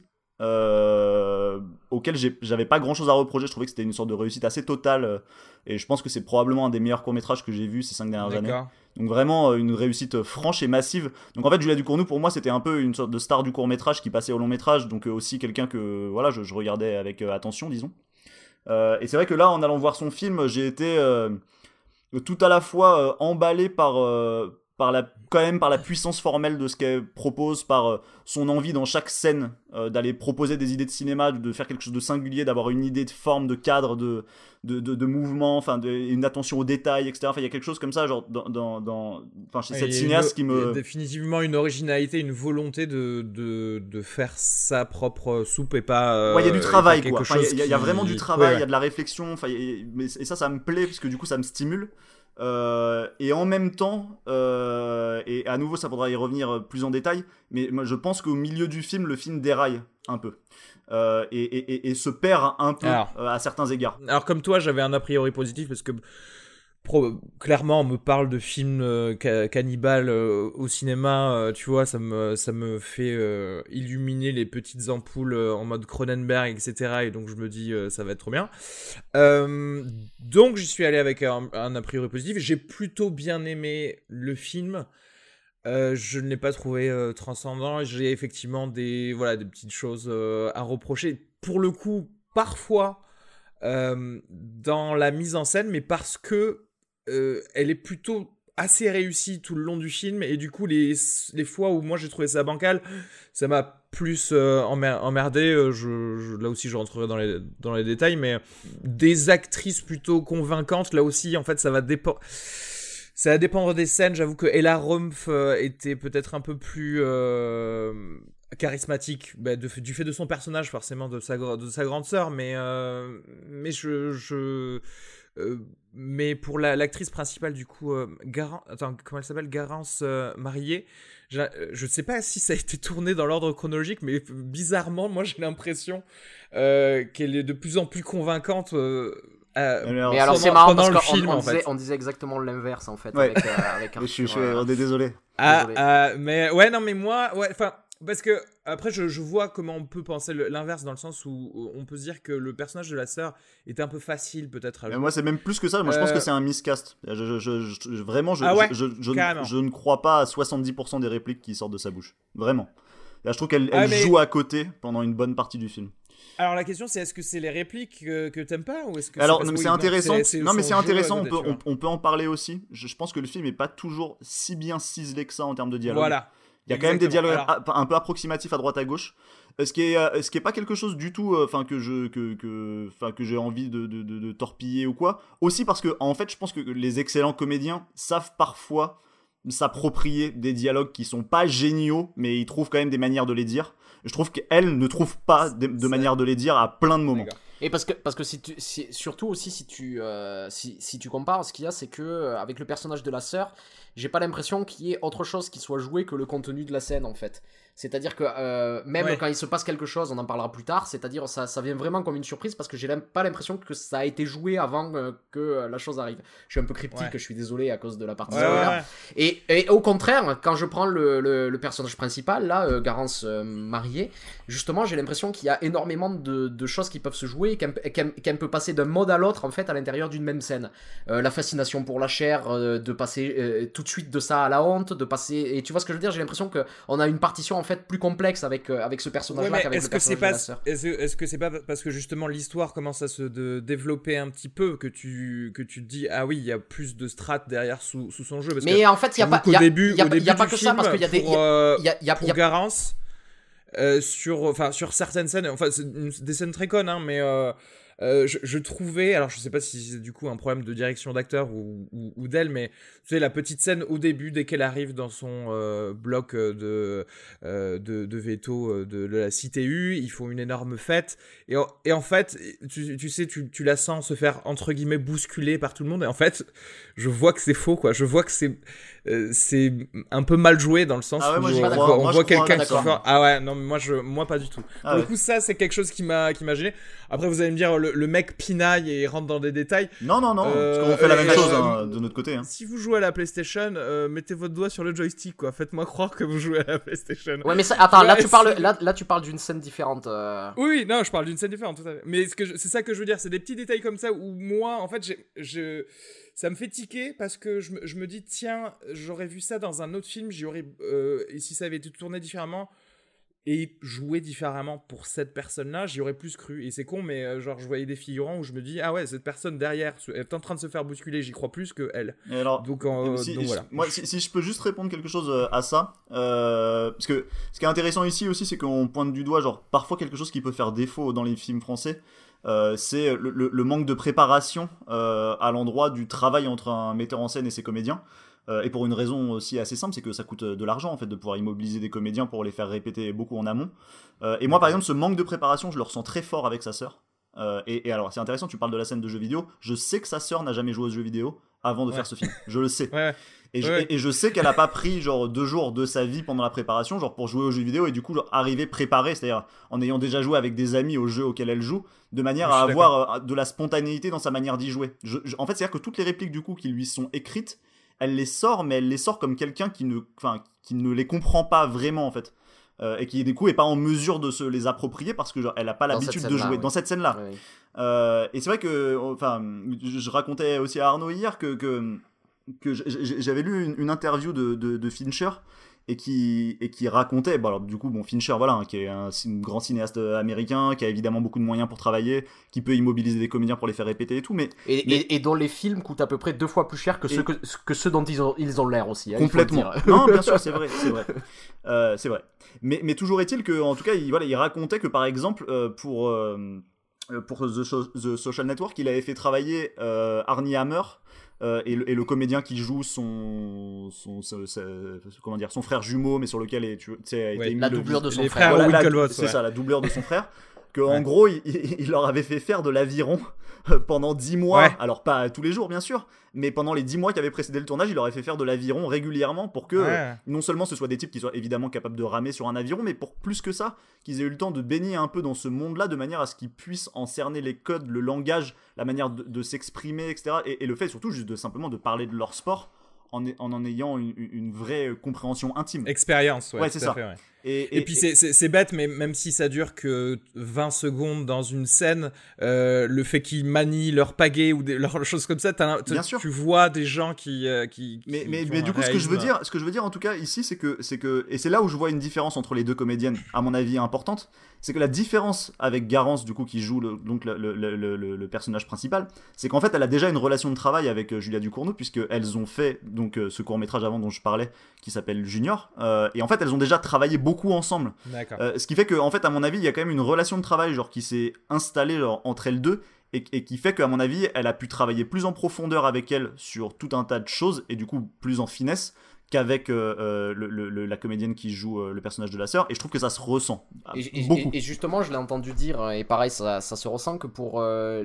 Auquel j'avais pas grand chose à reprocher. Je trouvais que c'était une sorte de réussite assez totale, et je pense que c'est probablement un des meilleurs courts-métrages que j'ai vu ces 5 dernières années. Donc vraiment une réussite franche et massive. Donc en fait, Julia Ducournau, pour moi, c'était un peu une sorte de star du court-métrage qui passait au long-métrage, donc aussi quelqu'un que voilà, je regardais avec attention, disons. Et c'est vrai que là, en allant voir son film, j'ai été tout à la fois emballé par la puissance formelle de ce qu'elle propose, par son envie dans chaque scène d'aller proposer des idées de cinéma, de faire quelque chose de singulier, d'avoir une idée de forme, de cadre, de mouvement, enfin une attention aux détails, etc. Enfin, il y a quelque chose comme ça, genre chez cette cinéaste qui me... Définitivement une originalité, une volonté de faire sa propre soupe et pas... il y a du travail, quoi. Enfin, il y a vraiment du travail, il y a de la réflexion, et ça me plaît, parce que du coup, ça me stimule. Et en même temps, et à nouveau ça faudra y revenir plus en détail, mais moi je pense qu'au milieu du film, le film déraille un peu et se perd un peu à certains égards. Alors comme toi, j'avais un a priori positif parce que clairement on me parle de films cannibales au cinéma, tu vois, ça me fait illuminer les petites ampoules en mode Cronenberg, etc. Et donc je me dis ça va être trop bien. Donc j'y suis allé avec un a priori positif. J'ai plutôt bien aimé le film. Je ne l'ai pas trouvé transcendant. J'ai effectivement des petites choses à reprocher. Pour le coup, parfois dans la mise en scène, mais parce que elle est plutôt assez réussie tout le long du film, et du coup les fois où moi j'ai trouvé ça bancal, ça m'a plus emmerdé. Là aussi je rentrerai dans les détails, mais des actrices plutôt convaincantes, là aussi en fait ça va dépendre des scènes. J'avoue que Ella Rumpf était peut-être un peu plus charismatique, du fait de son personnage, forcément de sa grande sœur, mais pour l'actrice principale, du coup, comment elle s'appelle, Garance Marié, je sais pas si ça a été tourné dans l'ordre chronologique, mais bizarrement, moi j'ai l'impression qu'elle est de plus en plus convaincante. Mais alors c'est marrant parce qu'on on disait exactement l'inverse en fait. Ouais. avec on est désolé. Mais ouais, non, mais moi, enfin. Parce que après je vois comment on peut penser l'inverse, dans le sens où on peut se dire que le personnage de la sœur était un peu facile peut-être à jouer. Moi c'est même plus que ça, moi je pense que c'est un miscast. Vraiment je ne crois pas à 70% des répliques qui sortent de sa bouche. Vraiment. Là, je trouve qu'elle joue à côté pendant une bonne partie du film. Alors la question c'est, est-ce que c'est les répliques que t'aimes pas, ou est-ce que alors c'est intéressant. Mais c'est intéressant, on peut en parler aussi. Je pense que le film est pas toujours si bien ciselé que ça en termes de dialogue. Voilà. Il y a quand même des dialogues un peu approximatifs à droite à gauche, ce qui est pas quelque chose du tout que j'ai envie de torpiller ou quoi. Aussi parce que en fait je pense que les excellents comédiens savent parfois s'approprier des dialogues qui sont pas géniaux, mais ils trouvent quand même des manières de les dire. Je trouve qu'elle ne trouve pas de manière de les dire à plein de moments. D'accord. Et parce que surtout aussi si tu compares, ce qu'il y a, c'est que avec le personnage de la sœur, j'ai pas l'impression qu'il y ait autre chose qui soit joué que le contenu de la scène en fait. C'est-à-dire que même quand il se passe quelque chose, on en parlera plus tard, c'est-à-dire ça vient vraiment comme une surprise, parce que j'ai pas l'impression que ça a été joué avant que la chose arrive. Je suis un peu cryptique, je suis désolé à cause de la partie spoiler. Et au contraire, quand je prends le personnage principal, là, Garance Marié, justement, j'ai l'impression qu'il y a énormément de choses qui peuvent se jouer, et qu'elle peut passer d'un mode à l'autre en fait à l'intérieur d'une même scène. La fascination pour la chair, de passer tout de suite de ça à la honte, de passer... Et tu vois ce que je veux dire, j'ai l'impression qu'on a une partition en fait plus complexe avec ce personnage-là qu'avec le personnage de la sœur. Est-ce que c'est pas parce que justement l'histoire commence à se développer un petit peu que tu te dis ah oui il y a plus de strates derrière sous son jeu, parce mais que, en fait il y a pas au début que du ça, parce qu'il y a des pour Garance sur certaines scènes, enfin c'est des scènes très connes hein, mais je trouvais, alors je sais pas si c'est du coup un problème de direction d'acteur ou d'elle, mais tu sais la petite scène au début dès qu'elle arrive dans son bloc de veto de la CTU, ils font une énorme fête et en fait tu sais tu la sens se faire entre guillemets bousculer par tout le monde, et en fait je vois que c'est faux quoi, je vois que c'est un peu mal joué dans le sens où on voit quelqu'un qui fait ah ouais non mais moi pas du tout. Pour le coup ça c'est quelque chose qui m'a gêné. Après vous allez me dire le mec pinaille et rentre dans des détails. Non parce qu'on fait la même chose de notre côté hein. Si vous jouez à la PlayStation, mettez votre doigt sur le joystick quoi, faites-moi croire que vous jouez à la PlayStation. Ouais mais ça, attends, là tu parles d'une scène différente. Oui, non, je parle d'une scène différente tout à fait. Mais c'est ça que je veux dire, c'est des petits détails comme ça où moi en fait ça me fait tiquer parce que je me dis tiens, j'aurais vu ça dans un autre film, et si ça avait été tourné différemment et joué différemment pour cette personne-là, j'y aurais plus cru. Et c'est con, mais genre je voyais des figurants où je me dis ah ouais, cette personne derrière est en train de se faire bousculer, j'y crois plus que elle. Et alors, donc voilà. Moi, si je peux juste répondre quelque chose à ça, parce que ce qui est intéressant ici aussi, c'est qu'on pointe du doigt genre parfois quelque chose qui peut faire défaut dans les films français. C'est le manque de préparation à l'endroit du travail entre un metteur en scène et ses comédiens. Et pour une raison aussi assez simple, c'est que ça coûte de l'argent en fait de pouvoir immobiliser des comédiens pour les faire répéter beaucoup en amont. Et moi par exemple ce manque de préparation je le ressens très fort avec sa sœur. Et alors c'est intéressant, tu parles de la scène de jeux vidéo, je sais que sa sœur n'a jamais joué aux jeux vidéo avant de faire ce film, je le sais. Et je sais qu'elle a pas pris genre 2 jours de sa vie pendant la préparation genre pour jouer aux jeux vidéo et du coup genre, arriver préparée, c'est-à-dire en ayant déjà joué avec des amis aux jeux auxquels elle joue, de manière à avoir de la spontanéité dans sa manière d'y jouer. En fait c'est-à-dire que toutes les répliques du coup qui lui sont écrites, elle les sort, mais elle les sort comme quelqu'un qui ne les comprend pas vraiment en fait, et qui du coup est pas en mesure de se les approprier parce que genre elle a pas l'habitude de jouer dans cette scène-là. Oui. Et c'est vrai que je racontais aussi à Arnaud hier que j'avais lu une interview de Fincher et qui racontait, bon alors du coup Fincher voilà hein, qui est un grand cinéaste américain qui a évidemment beaucoup de moyens pour travailler, qui peut immobiliser des comédiens pour les faire répéter et tout, mais dont les films coûtent à peu près 2 fois plus cher que ceux dont ils ont l'air aussi hein, complètement. Non bien sûr c'est vrai c'est vrai mais toujours est-il que en tout cas il racontait que par exemple pour The Social Network il avait fait travailler Armie Hammer et le comédien qui joue son frère jumeau mais sur lequel a été la doublure de son frère. C'est ça, la doublure de son frère. Que en gros il leur avait fait faire de l'aviron pendant 10 mois, alors pas tous les jours bien sûr, mais pendant les 10 mois qui avaient précédé le tournage, il leur avait fait faire de l'aviron régulièrement pour que non seulement ce soit des types qui soient évidemment capables de ramer sur un aviron, mais pour plus que ça, qu'ils aient eu le temps de baigner un peu dans ce monde-là de manière à ce qu'ils puissent en cerner les codes, le langage, la manière de s'exprimer, etc. Et le fait surtout juste de simplement de parler de leur sport en ayant une vraie compréhension intime. Expérience, c'est ça. Fait, Et puis c'est bête, mais même si ça dure que 20 secondes dans une scène, le fait qu'ils manient leur pagaie ou leurs choses comme ça, tu vois des gens qui mais du coup, ce que je veux dire en tout cas ici, c'est que et c'est là où je vois une différence entre les deux comédiennes, à mon avis importante, c'est que la différence avec Garance du coup qui joue le personnage principal, c'est qu'en fait elle a déjà une relation de travail avec Julia Ducournau, puisque elles ont fait donc ce court-métrage avant dont je parlais qui s'appelle Junior, et en fait elles ont déjà travaillé beaucoup ensemble. Ce qui fait que en fait à mon avis il y a quand même une relation de travail genre qui s'est installée genre, entre elles deux et qui fait qu'à mon avis elle a pu travailler plus en profondeur avec elle sur tout un tas de choses et du coup plus en finesse qu'avec la comédienne qui joue le personnage de la sœur, et je trouve que ça se ressent beaucoup. Et justement je l'ai entendu dire, et pareil ça se ressent que pour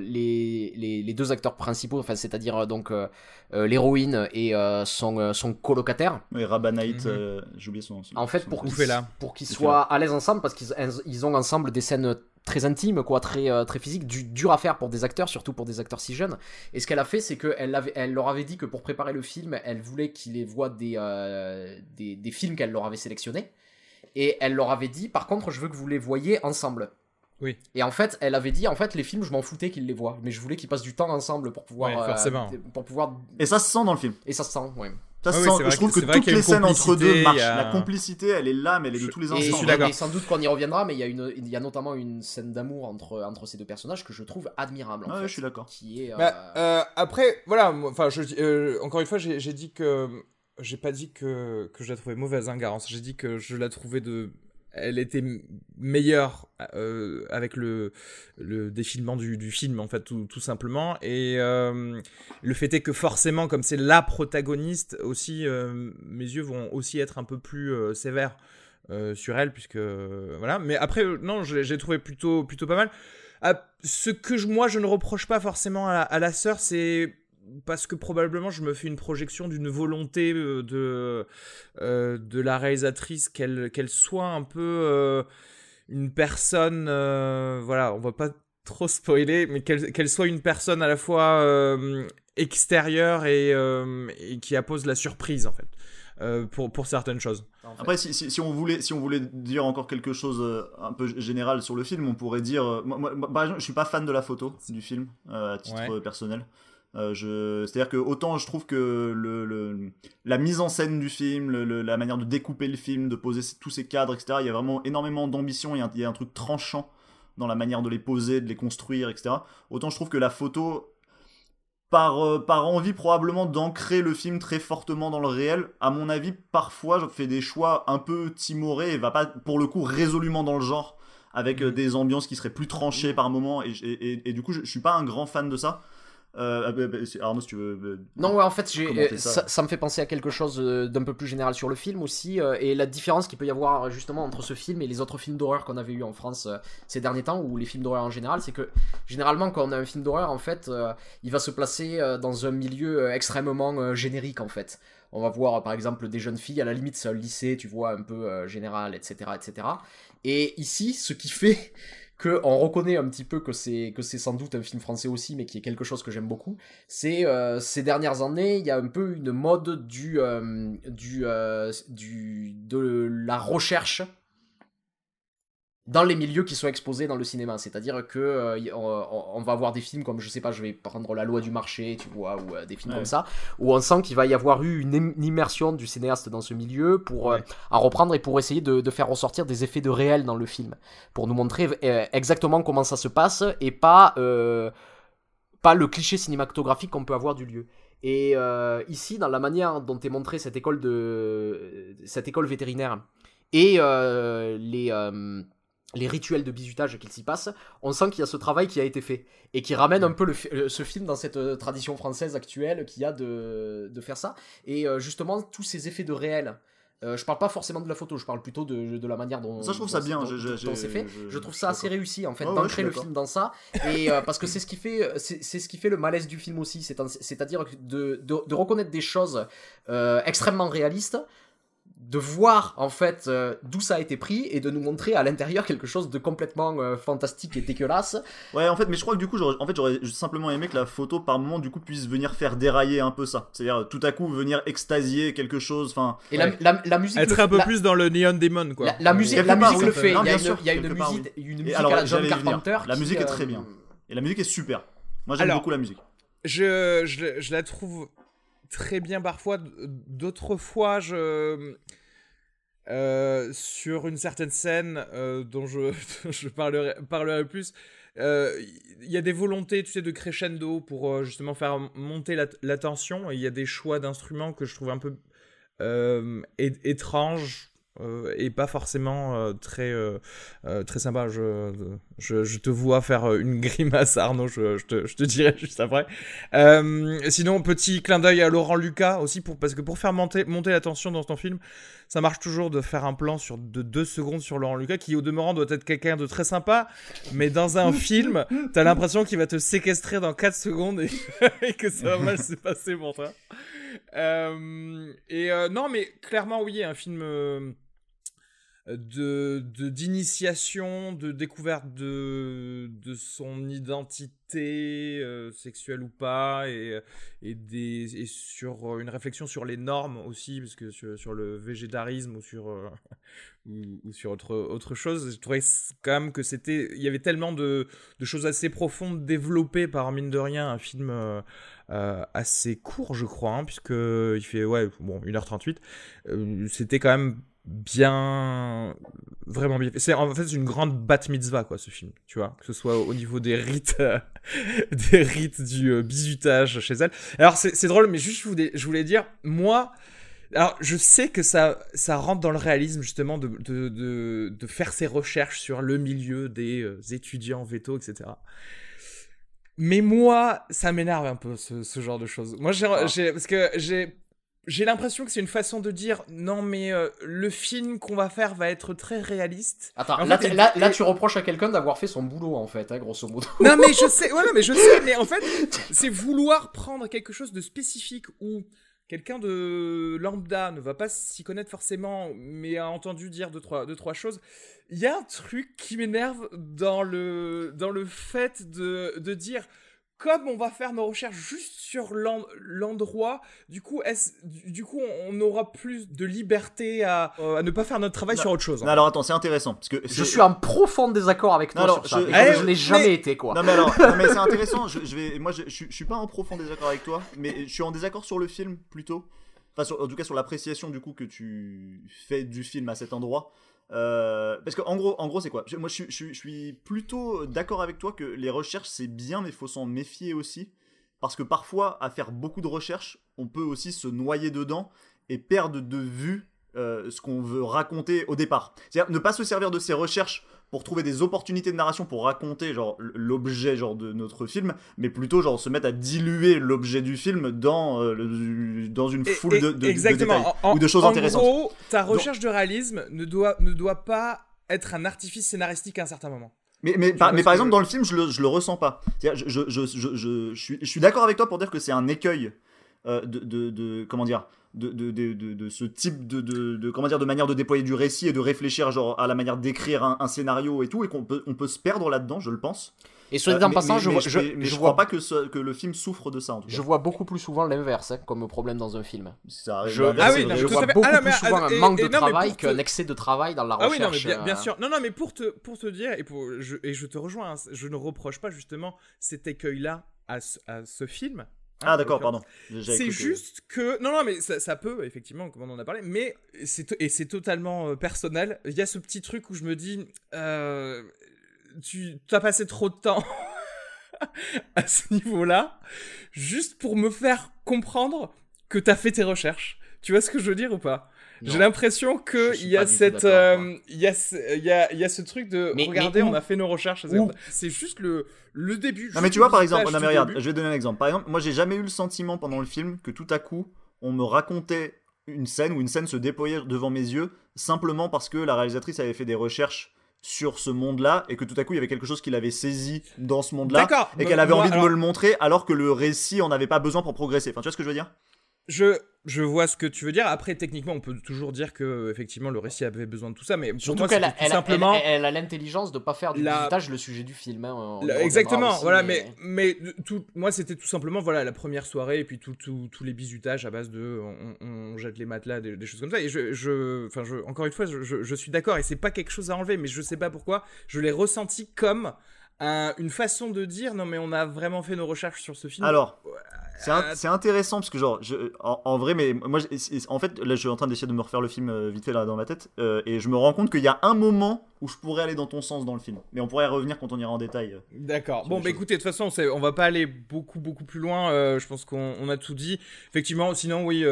les deux acteurs principaux, enfin c'est-à-dire donc l'héroïne et son colocataire, Rabanaït, j'ai oublié son en fait pour qu'ils soient à l'aise ensemble, parce qu'ils ont ensemble des scènes très intime, quoi, très physique, dur à faire pour des acteurs, surtout pour des acteurs si jeunes. Et ce qu'elle a fait, c'est qu'elle leur avait dit que pour préparer le film, elle voulait qu'ils les voient des films qu'elle leur avait sélectionnés. Et elle leur avait dit, par contre, je veux que vous les voyiez ensemble. Oui. Et en fait, elle avait dit, en fait, les films, je m'en foutais qu'ils les voient, mais je voulais qu'ils passent du temps ensemble pour pouvoir... forcément. Pour pouvoir... Et ça se sent dans le film. Et ça se sent, oui. Ça se Oui, sent, c'est vrai je trouve que- c'est que vrai toutes qu'il y a les une scènes entre deux complicité, marchent. il y a- La complicité, elle est là, mais elle est de tous les Et, instants. suis d'accord. et sans doute qu'on y reviendra, mais il y a notamment une scène d'amour entre ces deux personnages que je trouve admirable. En Ouais, fait, je suis d'accord. Qui est. Après, voilà, enfin, encore une fois, j'ai dit que. J'ai pas dit que je la trouvais mauvaise, hein, Garance. J'ai dit que je la trouvais Elle était meilleure avec le défilement du film, en fait, tout simplement. Et le fait est que forcément, comme c'est la protagoniste aussi, mes yeux vont aussi être un peu plus sévères sur elle, puisque voilà. Mais après, non, j'ai trouvé plutôt pas mal. Ce que moi je ne reproche pas forcément à la sœur, c'est parce que probablement je me fais une projection d'une volonté de la réalisatrice qu'elle soit un peu une personne, voilà, on va pas trop spoiler, mais qu'elle soit une personne à la fois extérieure et qui appose la surprise, en fait. Pour certaines choses. Après, si on voulait dire encore quelque chose un peu général sur le film, on pourrait dire. Moi, par exemple, je suis pas fan de la photo du film à titre personnel. C'est-à-dire que autant je trouve que la mise en scène du film, la manière de découper le film, de poser tous ces cadres, etc. Il y a vraiment énormément d'ambition. Il y a un truc tranchant dans la manière de les poser, de les construire, etc. Autant je trouve que la photo. Par envie probablement d'ancrer le film très fortement dans le réel, à mon avis, parfois je fais des choix un peu timorés et va pas pour le coup résolument dans le genre, avec des ambiances qui seraient plus tranchées par moment, et du coup je suis pas un grand fan de ça. Arnaud, si tu veux. Non, ouais, en fait, ça. ça me fait penser à quelque chose d'un peu plus général sur le film aussi, et la différence qu'il peut y avoir justement entre ce film et les autres films d'horreur qu'on avait eu en France ces derniers temps, ou les films d'horreur en général, c'est que généralement quand on a un film d'horreur, en fait, il va se placer dans un milieu extrêmement générique, en fait. On va voir par exemple des jeunes filles, à la limite c'est un lycée, tu vois, un peu général, etc., etc. Et ici, ce qui fait qu'on reconnaît un petit peu que c'est sans doute un film français aussi, mais qui est quelque chose que j'aime beaucoup, c'est ces dernières années, il y a un peu une mode de la recherche dans les milieux qui sont exposés dans le cinéma. C'est-à-dire que on va avoir des films comme, je sais pas, je vais prendre La Loi du marché, tu vois, ou des films comme ça, où on sent qu'il va y avoir eu une immersion du cinéaste dans ce milieu pour à reprendre et pour essayer de faire ressortir des effets de réel dans le film, pour nous montrer exactement comment ça se passe et pas le cliché cinématographique qu'on peut avoir du lieu. Et ici, dans la manière dont est montrée cette école vétérinaire et les rituels de bizutage qu'il s'y passe, on sent qu'il y a ce travail qui a été fait et qui ramène un peu ce film dans cette tradition française actuelle qu'il y a de faire ça. Et justement, tous ces effets de réel, je parle pas forcément de la photo, je parle plutôt de la manière dont ça, je trouve ça bien. dont c'est fait. Je trouve ça assez réussi, en fait, ouais, d'ancrer le film dans ça, et parce que c'est ce qui fait le malaise du film aussi, c'est-à-dire de reconnaître des choses extrêmement réalistes, de voir en fait d'où ça a été pris et de nous montrer à l'intérieur quelque chose de complètement fantastique et dégueulasse. Ouais, en fait, mais je crois que du coup j'aurais simplement aimé que la photo par moment du coup puisse venir faire dérailler un peu ça. C'est-à-dire tout à coup venir extasier quelque chose, enfin. Et la musique être un peu plus dans le Neon Demon, quoi. La musique le fait. Non, Il y a une musique à la John Carpenter. La musique est très bien. Et la musique est super. Moi j'aime beaucoup la musique. Je la trouve très bien parfois. D'autres fois, sur une certaine scène dont je parlerai plus, il y a des volontés, tu sais, de crescendo pour justement faire monter la tension. Et il y a des choix d'instruments que je trouve un peu étranges. Et pas forcément très sympa. Je te vois faire une grimace, Arnaud, je te dirai juste après. Sinon, petit clin d'œil à Laurent Lucas aussi, parce que pour faire monter la tension dans ton film, ça marche toujours de faire un plan de 2 secondes sur Laurent Lucas, qui au demeurant doit être quelqu'un de très sympa, mais dans un film, t'as l'impression qu'il va te séquestrer dans 4 secondes et que ça va mal se passer pour toi. Non, mais clairement, oui, un film d'initiation, de découverte de son identité sexuelle ou pas, et sur une réflexion sur les normes aussi, parce que sur le végétarisme ou sur autre chose. Je trouvais quand même que il y avait tellement de choses assez profondes développées par, mine de rien, un film assez court, je crois, hein, puisque il fait 1h38. C'était quand même vraiment bien fait. En fait, c'est une grande bat mitzvah, quoi, ce film, tu vois, que ce soit au niveau des rites du bizutage chez elle. Alors c'est drôle, mais juste je voulais dire, moi, alors je sais que ça rentre dans le réalisme, justement, de faire ses recherches sur le milieu des étudiants vétos, etc. Mais moi, ça m'énerve un peu, ce genre de choses. Moi, parce que j'ai l'impression que c'est une façon de dire non, mais le film qu'on va faire va être très réaliste. Attends, là, tu reproches à quelqu'un d'avoir fait son boulot, en fait, hein, grosso modo. Non, mais je sais, mais en fait, c'est vouloir prendre quelque chose de spécifique où quelqu'un de lambda ne va pas s'y connaître forcément, mais a entendu dire deux, trois choses. Il y a un truc qui m'énerve dans le fait de dire, comme on va faire nos recherches juste sur l'endroit, du coup, on aura plus de liberté à ne pas faire notre travail sur autre chose. Non, alors attends, c'est intéressant. Parce que je suis en profond désaccord avec toi sur ça. Je n'ai jamais été, quoi. Non, mais c'est intéressant. Moi, je suis pas en profond désaccord avec toi, mais je suis en désaccord sur le film plutôt. Enfin, en tout cas, sur l'appréciation du coup que tu fais du film à cet endroit. Parce que en gros c'est quoi? Moi je suis plutôt d'accord avec toi que les recherches c'est bien, mais il faut s'en méfier aussi, parce que parfois à faire beaucoup de recherches on peut aussi se noyer dedans et perdre de vue ce qu'on veut raconter au départ. C'est-à-dire ne pas se servir de ces recherches pour trouver des opportunités de narration pour raconter genre l'objet genre de notre film, mais plutôt genre se mettre à diluer l'objet du film dans une foule de détails ou de choses intéressantes. En gros, ta recherche de réalisme ne doit pas être un artifice scénaristique à un certain moment. Mais par exemple dans le film je le ressens pas. C'est-à-dire, je suis d'accord avec toi pour dire que c'est un écueil comment dire, de ce type comment dire, de manière de déployer du récit et de réfléchir genre à la manière d'écrire un scénario et tout, et qu'on peut se perdre là-dedans, je le pense. Et soit dit en passant, je crois pas que le film souffre de ça, en tout cas. Je vois beaucoup plus souvent l'inverse, hein, comme problème dans un film. Ça arrive. Je vois beaucoup plus souvent un manque de travail qu'un excès de travail dans la recherche. Ah oui, non, mais bien sûr. Non, mais pour te dire, et je te rejoins, hein, je ne reproche pas justement cet écueil-là à ce film. Ah d'accord, pardon. C'est juste que... Non, mais ça peut, effectivement, comme on en a parlé, mais c'est totalement personnel. Il y a ce petit truc où je me dis, tu as passé trop de temps à ce niveau-là, juste pour me faire comprendre que tu as fait tes recherches. Tu vois ce que je veux dire ou pas? Non. J'ai l'impression qu'il y a il y a ce truc de regardez, on a fait nos recherches. C'est juste le début. Non mais tu vois par exemple, non mais regarde, je vais donner un exemple. Par exemple, moi j'ai jamais eu le sentiment pendant le film que tout à coup on me racontait une scène où une scène se déployait devant mes yeux simplement parce que la réalisatrice avait fait des recherches sur ce monde-là et que tout à coup il y avait quelque chose qui l'avait saisi dans ce monde-là et qu'elle avait envie de me le montrer alors que le récit en avait pas besoin pour progresser. Enfin, tu vois ce que je veux dire? Je vois ce que tu veux dire. Après, techniquement, on peut toujours dire que effectivement le récit avait besoin de tout ça, mais surtout qu'elle a l'intelligence de pas faire du bizutage le sujet du film. Hein, exactement. Aussi, voilà, mais moi c'était tout simplement voilà la première soirée et puis tous les bizutages à base de on jette les matelas, des choses comme ça. Et encore une fois, je suis d'accord et c'est pas quelque chose à enlever, mais je sais pas pourquoi je l'ai ressenti comme une façon de dire non mais on a vraiment fait nos recherches sur ce film. Alors. C'est intéressant parce que genre en vrai, mais moi en fait là je suis en train d'essayer de me refaire le film vite fait là dans ma tête et je me rends compte qu'il y a un moment où je pourrais aller dans ton sens dans le film, mais on pourrait y revenir quand on ira en détail. D'accord. Bon bah écoutez, de toute façon on va pas aller beaucoup plus loin. Je pense qu'on a tout dit. Effectivement, sinon oui,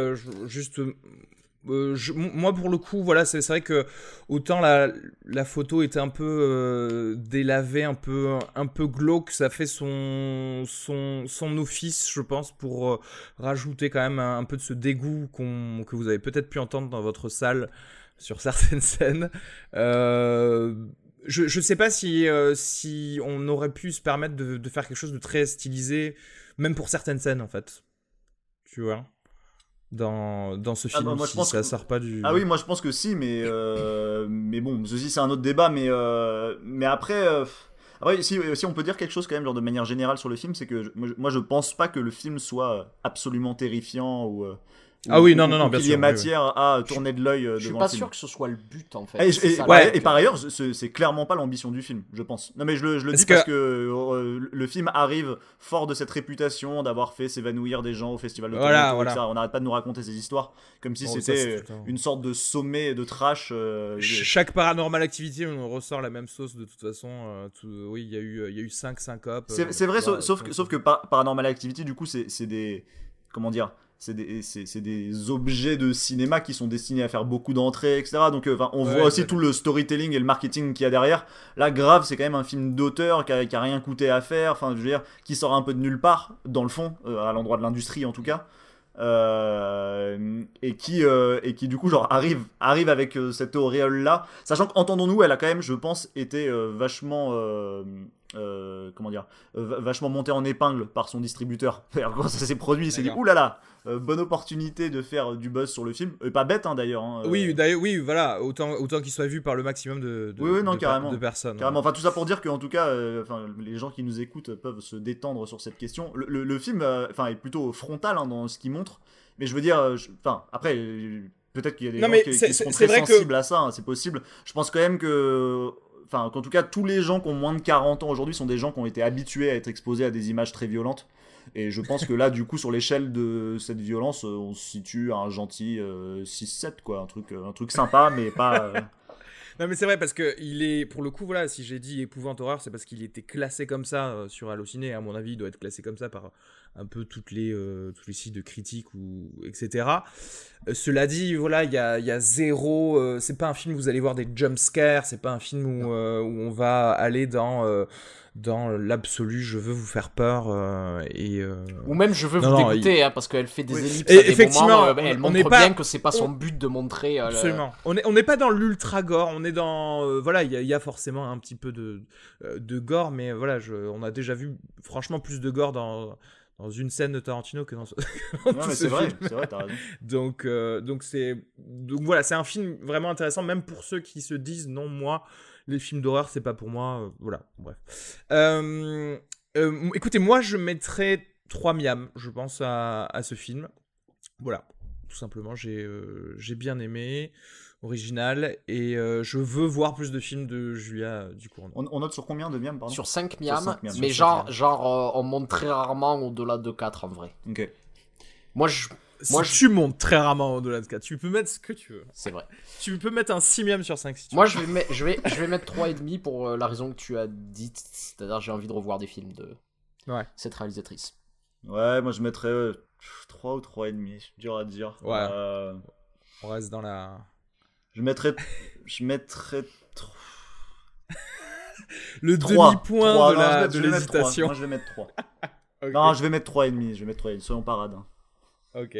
moi pour le coup voilà c'est vrai que autant la photo était un peu délavée, un peu glauque, ça fait son office je pense pour rajouter quand même un peu de ce dégoût que vous avez peut-être pu entendre dans votre salle sur certaines scènes. Je sais pas si on aurait pu se permettre de faire quelque chose de très stylisé même pour certaines scènes en fait, tu vois. dans ce film, moi, je pense ça que... sort pas du... Ah oui, moi je pense que si, mais bon, ceci c'est un autre débat, mais après... Après, si on peut dire quelque chose quand même, genre de manière générale sur le film, c'est que moi je pense pas que le film soit absolument terrifiant ou non, qu'il bien y ait sûr, matière à tourner de l'œil devant le film. Je suis pas sûr que ce soit le but en fait. Et par ailleurs, c'est clairement pas l'ambition du film, je pense. Non mais je le dis parce que le film arrive fort de cette réputation d'avoir fait s'évanouir des gens au festival de Toronto, etc. On n'arrête pas de nous raconter ces histoires comme si c'était une sorte de sommet de trash. Chaque Paranormal Activity, on ressort la même sauce de toute façon. Oui, il y a eu 5 syncopes. C'est vrai, sauf que Paranormal Activity, du coup, c'est des... Comment dire ? C'est des objets de cinéma qui sont destinés à faire beaucoup d'entrées, etc. Donc on voit aussi tout le storytelling et le marketing qu'il y a derrière. Là, Grave, c'est quand même un film d'auteur qui a rien coûté à faire, enfin, je veux dire, qui sort un peu de nulle part, dans le fond, à l'endroit de l'industrie en tout cas. Et qui du coup genre arrive avec cette auréole là, sachant qu'entendons-nous, elle a quand même, je pense, été vachement vachement monté en épingle par son distributeur. Quand ça s'est produit, il s'est dit oulala, bonne opportunité de faire du buzz sur le film, pas bête d'ailleurs. Oui, voilà, autant qu'il soit vu par le maximum de personnes. Carrément. Enfin, tout ça pour dire qu'en tout cas, les gens qui nous écoutent peuvent se détendre sur cette question. Le film est plutôt frontal dans ce qu'il montre, mais je veux dire, après, peut-être qu'il y a des gens qui seront très sensibles à ça, hein, c'est possible. Je pense quand même que... qu'en tout cas, tous les gens qui ont moins de 40 ans aujourd'hui sont des gens qui ont été habitués à être exposés à des images très violentes. Et je pense que là, du coup, sur l'échelle de cette violence, on se situe à un gentil 6-7, quoi. Un truc sympa, mais pas... Non, mais c'est vrai, parce que il est, pour le coup, voilà, si j'ai dit épouvante horreur, c'est parce qu'il était classé comme ça sur Allociné. À mon avis, il doit être classé comme ça par un peu tous les sites de critiques, etc. Cela dit, voilà, il y a zéro... c'est pas un film où vous allez voir des jumpscares, c'est pas un film où on va aller dans l'absolu, je veux vous faire peur ou même je veux vous dégoûter, parce qu'elle fait des ellipses et à des effectivement, moments, elle montre bien que c'est pas son but de montrer absolument. On n'est pas dans l'ultra gore, on est dans voilà, il y a forcément un petit peu de gore, mais voilà, on a déjà vu franchement plus de gore dans une scène de Tarantino que dans ce... Non, mais c'est vrai, t'as raison. Donc voilà, c'est un film vraiment intéressant, même pour ceux qui se disent non, moi les films d'horreur c'est pas pour moi, voilà, bref. Écoutez, moi je mettrais 3 miams, je pense, à ce film. Voilà, tout simplement, j'ai bien aimé, original, et je veux voir plus de films de Julia Ducournau. On note sur combien de miams, pardon ? Sur 5 miams, mais genre on monte très rarement au-delà de 4 en vrai. Ok. Tu montes très rarement au-delà de 4. Tu peux mettre ce que tu veux. C'est vrai. Tu peux mettre un 6 miams sur 5 si tu veux. Moi, je vais mettre 3,5 pour la raison que tu as dite. C'est-à-dire, j'ai envie de revoir des films de cette réalisatrice. Ouais, moi je mettrais 3 ou 3,5. C'est dur à dire. Ouais. On reste dans la... Je mettrais le demi-point de l'hésitation. Moi je vais mettre 3. Okay. Non, je vais mettre 3,5. Soyons parades. Ok.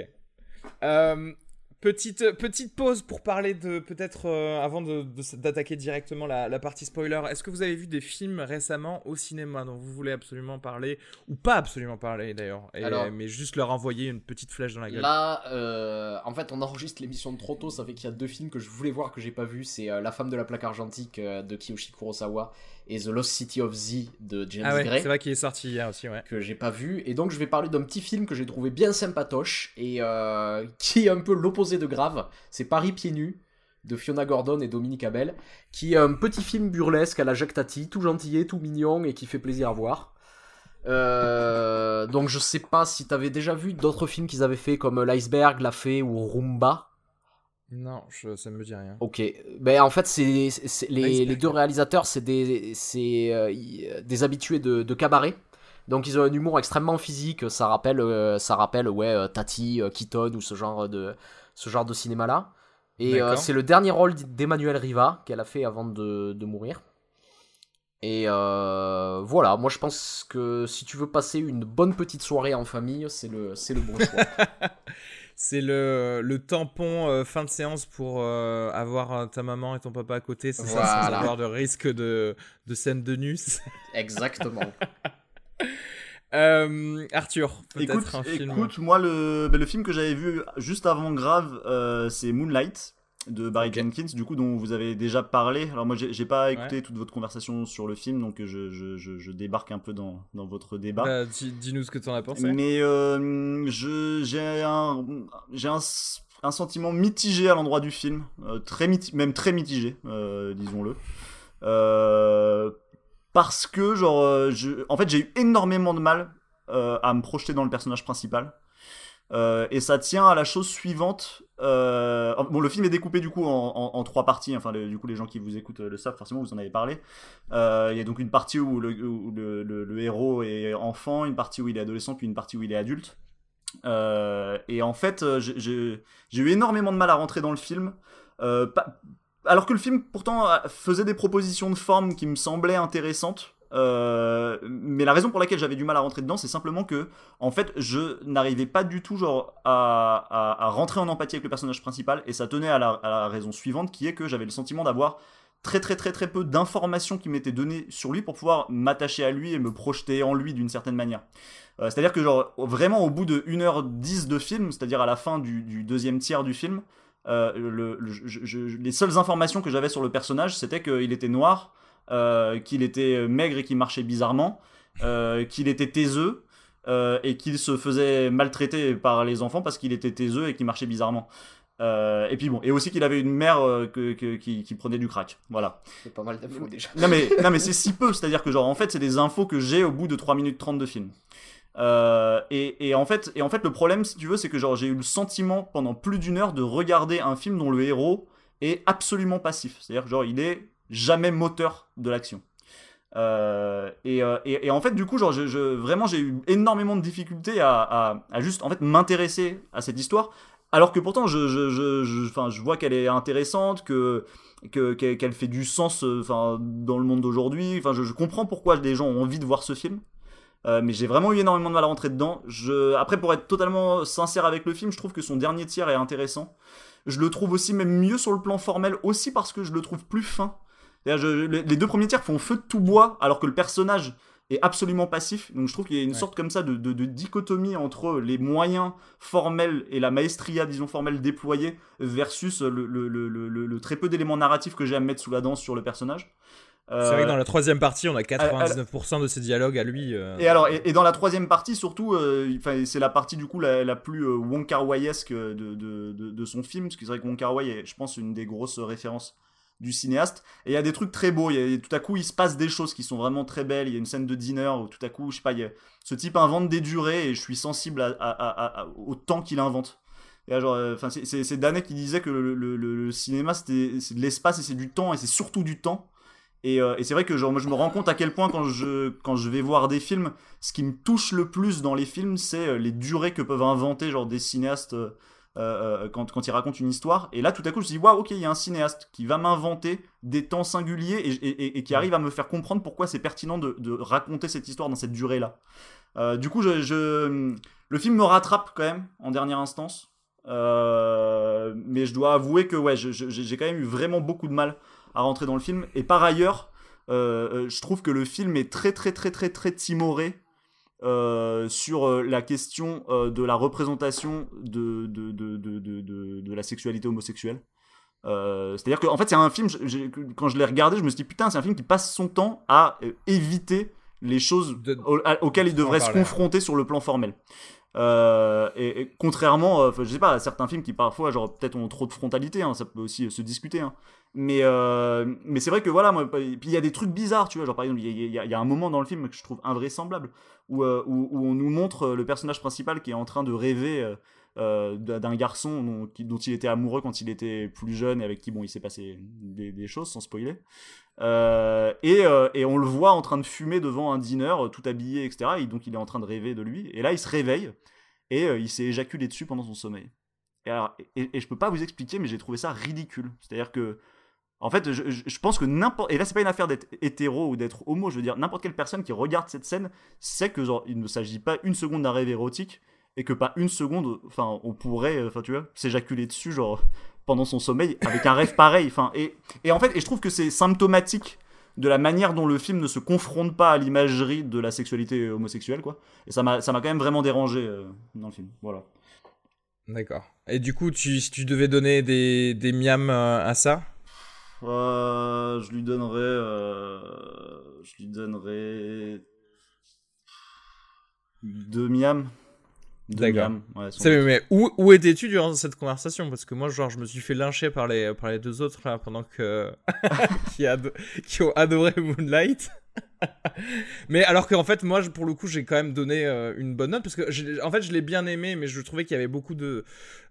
Petite pause pour parler de peut-être avant d'attaquer directement la partie spoiler. Est-ce que vous avez vu des films récemment au cinéma dont vous voulez absolument parler, ou pas absolument parler d'ailleurs, mais juste leur envoyer une petite flèche dans la gueule? Là, en fait, on enregistre l'émission de trop tôt. Ça fait qu'il y a 2 films que je voulais voir que j'ai pas vu. C'est La femme de la plaque argentique de Kiyoshi Kurosawa et The Lost City of Z de James Gray. C'est vrai qu'il est sorti hier aussi, ouais. Que j'ai pas vu. Et donc je vais parler d'un petit film que j'ai trouvé bien sympatoche et qui est un peu l'opposé de Grave. C'est Paris pieds nus de Fiona Gordon et Dominique Abel, qui est un petit film burlesque à la Jacques Tati, tout gentillet, tout mignon et qui fait plaisir à voir. Donc je sais pas si t'avais déjà vu d'autres films qu'ils avaient fait comme L'Iceberg, La Fée ou Rumba. Non, ça me dit rien. Ok, en fait les 2 réalisateurs c'est des habitués de cabaret. Donc ils ont un humour extrêmement physique, ça rappelle Tati, Keaton ou ce genre de cinéma là. Et c'est le dernier rôle d'Emmanuel Riva qu'elle a fait avant de mourir. Et voilà, moi je pense que si tu veux passer une bonne petite soirée en famille, c'est le bon choix. C'est le tampon fin de séance pour avoir ta maman et ton papa à côté, c'est ça, sans avoir de risque de scène de nus. Exactement. Arthur, peut-être un film. Écoute, moi le film que j'avais vu juste avant Grave, c'est Moonlight de Barry Jenkins, du coup dont vous avez déjà parlé. Alors moi j'ai pas écouté toute votre conversation sur le film, donc je débarque un peu dans votre débat. Dis-nous ce que t'en as pensé. Mais j'ai un sentiment mitigé à l'endroit du film, même très mitigé, disons-le. Parce que en fait j'ai eu énormément de mal à me projeter dans le personnage principal. Et ça tient à la chose suivante. Bon, le film est découpé du coup en 3 parties. Enfin, du coup, les gens qui vous écoutent le savent, forcément, vous en avez parlé. Il y a donc une partie où le héros est enfant, une partie où il est adolescent, puis une partie où il est adulte. Et en fait, j'ai eu énormément de mal à rentrer dans le film. Alors que le film, pourtant, faisait des propositions de forme qui me semblaient intéressantes. Mais la raison pour laquelle j'avais du mal à rentrer dedans, c'est simplement que, en fait, je n'arrivais pas du tout à rentrer en empathie avec le personnage principal, et ça tenait à la raison suivante, qui est que j'avais le sentiment d'avoir très peu d'informations qui m'étaient données sur lui pour pouvoir m'attacher à lui et me projeter en lui d'une certaine manière. C'est-à-dire que vraiment au bout de 1h10 de film, c'est-à-dire à la fin du deuxième tiers du film, les seules informations que j'avais sur le personnage, c'était qu'il était noir, qu'il était maigre et qu'il marchait bizarrement, qu'il était taiseux, et qu'il se faisait maltraiter par les enfants parce qu'il était taiseux et qu'il marchait bizarrement. Et puis bon, et aussi qu'il avait une mère qui prenait du crack. Voilà. C'est pas mal d'infos déjà. Non mais c'est si peu, c'est-à-dire que en fait c'est des infos que j'ai au bout de 3 minutes 30 de film. Et en fait le problème, si tu veux, c'est que j'ai eu le sentiment pendant plus d'1 heure de regarder un film dont le héros est absolument passif. C'est-à-dire que il est jamais moteur de l'action. Et en fait, du coup, vraiment, j'ai eu énormément de difficultés à juste en fait m'intéresser à cette histoire, alors que pourtant, je vois qu'elle est intéressante, qu'elle fait du sens, dans le monde d'aujourd'hui. Enfin, je comprends pourquoi les gens ont envie de voir ce film. Mais j'ai vraiment eu énormément de mal à rentrer dedans. Après, pour être totalement sincère avec le film, je trouve que son dernier tiers est intéressant. Je le trouve aussi même mieux sur le plan formel, aussi parce que je le trouve plus fin. Les 2 premiers tiers font feu de tout bois, alors que le personnage est absolument passif. Donc je trouve qu'il y a une sorte comme ça de dichotomie entre les moyens formels et la maestria, disons, formelle déployée, versus le très peu d'éléments narratifs que j'ai à me mettre sous la dent sur le personnage. C'est vrai que dans la 3e partie, on a 99% de ses dialogues à lui. Et dans la 3e partie, surtout, c'est la partie du coup la plus Wong Kar-waiesque de son film, parce que c'est vrai que Wong Kar-wai est, je pense, une des grosses références du cinéaste. Et il y a des trucs très beaux. Tout à coup, il se passe des choses qui sont vraiment très belles. Il y a une scène de dîner où tout à coup, je sais pas, ce type invente des durées et je suis sensible au temps qu'il invente. Et c'est Danet qui disait que le cinéma, c'est de l'espace et c'est du temps, et c'est surtout du temps. Et c'est vrai que moi, je me rends compte à quel point quand je vais voir des films, ce qui me touche le plus dans les films, c'est les durées que peuvent inventer des cinéastes quand ils racontent une histoire. Et là, tout à coup, je me suis dit, waouh, ok, il y a un cinéaste qui va m'inventer des temps singuliers et qui arrive à me faire comprendre pourquoi c'est pertinent de raconter cette histoire dans cette durée-là. Du coup, le film me rattrape quand même en dernière instance. Mais je dois avouer que j'ai quand même eu vraiment beaucoup de mal à rentrer dans le film. Et par ailleurs, je trouve que le film est très timoré sur la question de la représentation de la sexualité homosexuelle. C'est-à-dire qu'en fait, c'est un film, quand je l'ai regardé, je me suis dit, putain, c'est un film qui passe son temps à éviter les choses auxquelles il devrait se confronter sur le plan formel. Et contrairement, je sais pas, à certains films qui parfois peut-être ont trop de frontalité, ça peut aussi se discuter, mais c'est vrai que voilà, puis il y a des trucs bizarres, tu vois, par exemple il y a un moment dans le film que je trouve invraisemblable où on nous montre le personnage principal qui est en train de rêver d'un garçon dont il était amoureux quand il était plus jeune et avec qui il s'est passé des choses, sans spoiler. Et on le voit en train de fumer devant un dîner, tout habillé, etc. Et donc il est en train de rêver de lui. Et là, il se réveille et il s'est éjaculé dessus pendant son sommeil. Et je peux pas vous expliquer, mais j'ai trouvé ça ridicule. C'est-à-dire que, en fait, je pense que et là, c'est pas une affaire d'être hétéro ou d'être homo. Je veux dire, n'importe quelle personne qui regarde cette scène sait que il ne s'agit pas une seconde d'un rêve érotique et que pas une seconde, on pourrait, tu vois, s'éjaculer dessus, pendant son sommeil avec un rêve pareil. Et en fait, je trouve que c'est symptomatique de la manière dont le film ne se confronte pas à l'imagerie de la sexualité homosexuelle, quoi. Et ça m'a quand même vraiment dérangé dans le film. Voilà. D'accord. Et du coup, si tu devais donner des miams à ça, je lui donnerais 2 miams. D'accord. Ouais, mais où étais-tu durant cette conversation? Parce que moi, genre, je me suis fait lyncher par les deux autres là, pendant que qui ont adoré Moonlight. Mais alors qu'en fait, moi, pour le coup, j'ai quand même donné une bonne note parce que en fait, je l'ai bien aimé, mais je trouvais qu'il y avait beaucoup de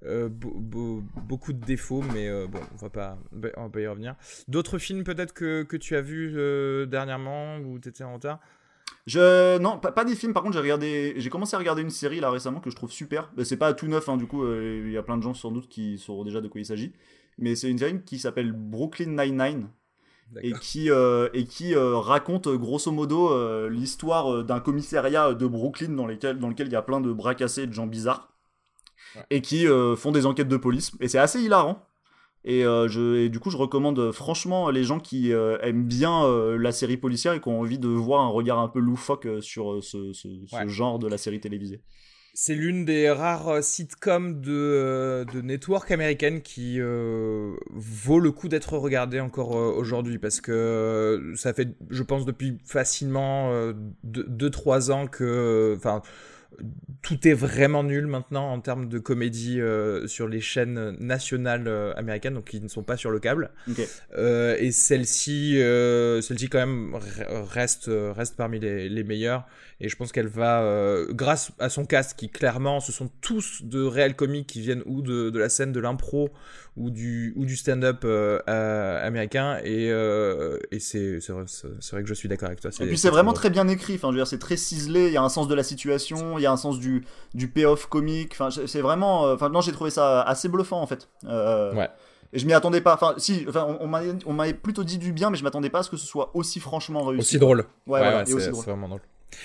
défauts. Mais bon, on va pas y revenir. D'autres films peut-être que tu as vus dernièrement ou t'étais en retard? Non, pas des films. Par contre, j'ai commencé à regarder une série là récemment que je trouve super. C'est pas tout neuf, hein, du coup, il y a plein de gens sans doute qui sauront déjà de quoi il s'agit. Mais c'est une série qui s'appelle Brooklyn Nine-Nine et qui raconte grosso modo l'histoire d'un commissariat de Brooklyn dans lequel il y a plein de bras cassés et de gens bizarres et qui font des enquêtes de police. Et c'est assez hilarant. Et du coup, je recommande franchement les gens qui aiment bien la série policière et qui ont envie de voir un regard un peu loufoque sur ce genre de la série télévisée. C'est l'une des rares sitcoms de network américaine qui vaut le coup d'être regardée encore aujourd'hui parce que ça fait, je pense, depuis facilement 2-3 ans que... tout est vraiment nul maintenant en termes de comédie sur les chaînes nationales américaines, donc qui ne sont pas sur le câble. Okay. Et celle-ci quand même reste parmi les meilleures. Et je pense qu'elle va, grâce à son cast qui clairement, ce sont tous de réels comiques qui viennent ou de la scène de l'impro ou du stand-up américain. Et c'est vrai que je suis d'accord avec toi. Et puis c'est vraiment très bien écrit. Enfin, je veux dire, c'est très ciselé. Il y a un sens de la situation, il y a un sens du payoff comique. Enfin, c'est vraiment. Non, j'ai trouvé ça assez bluffant en fait. Ouais. Et je m'y attendais pas. On m'avait plutôt dit du bien, mais je m'attendais pas à ce que ce soit aussi franchement réussi. Aussi drôle. Ouais, voilà, et aussi drôle. C'est vraiment drôle.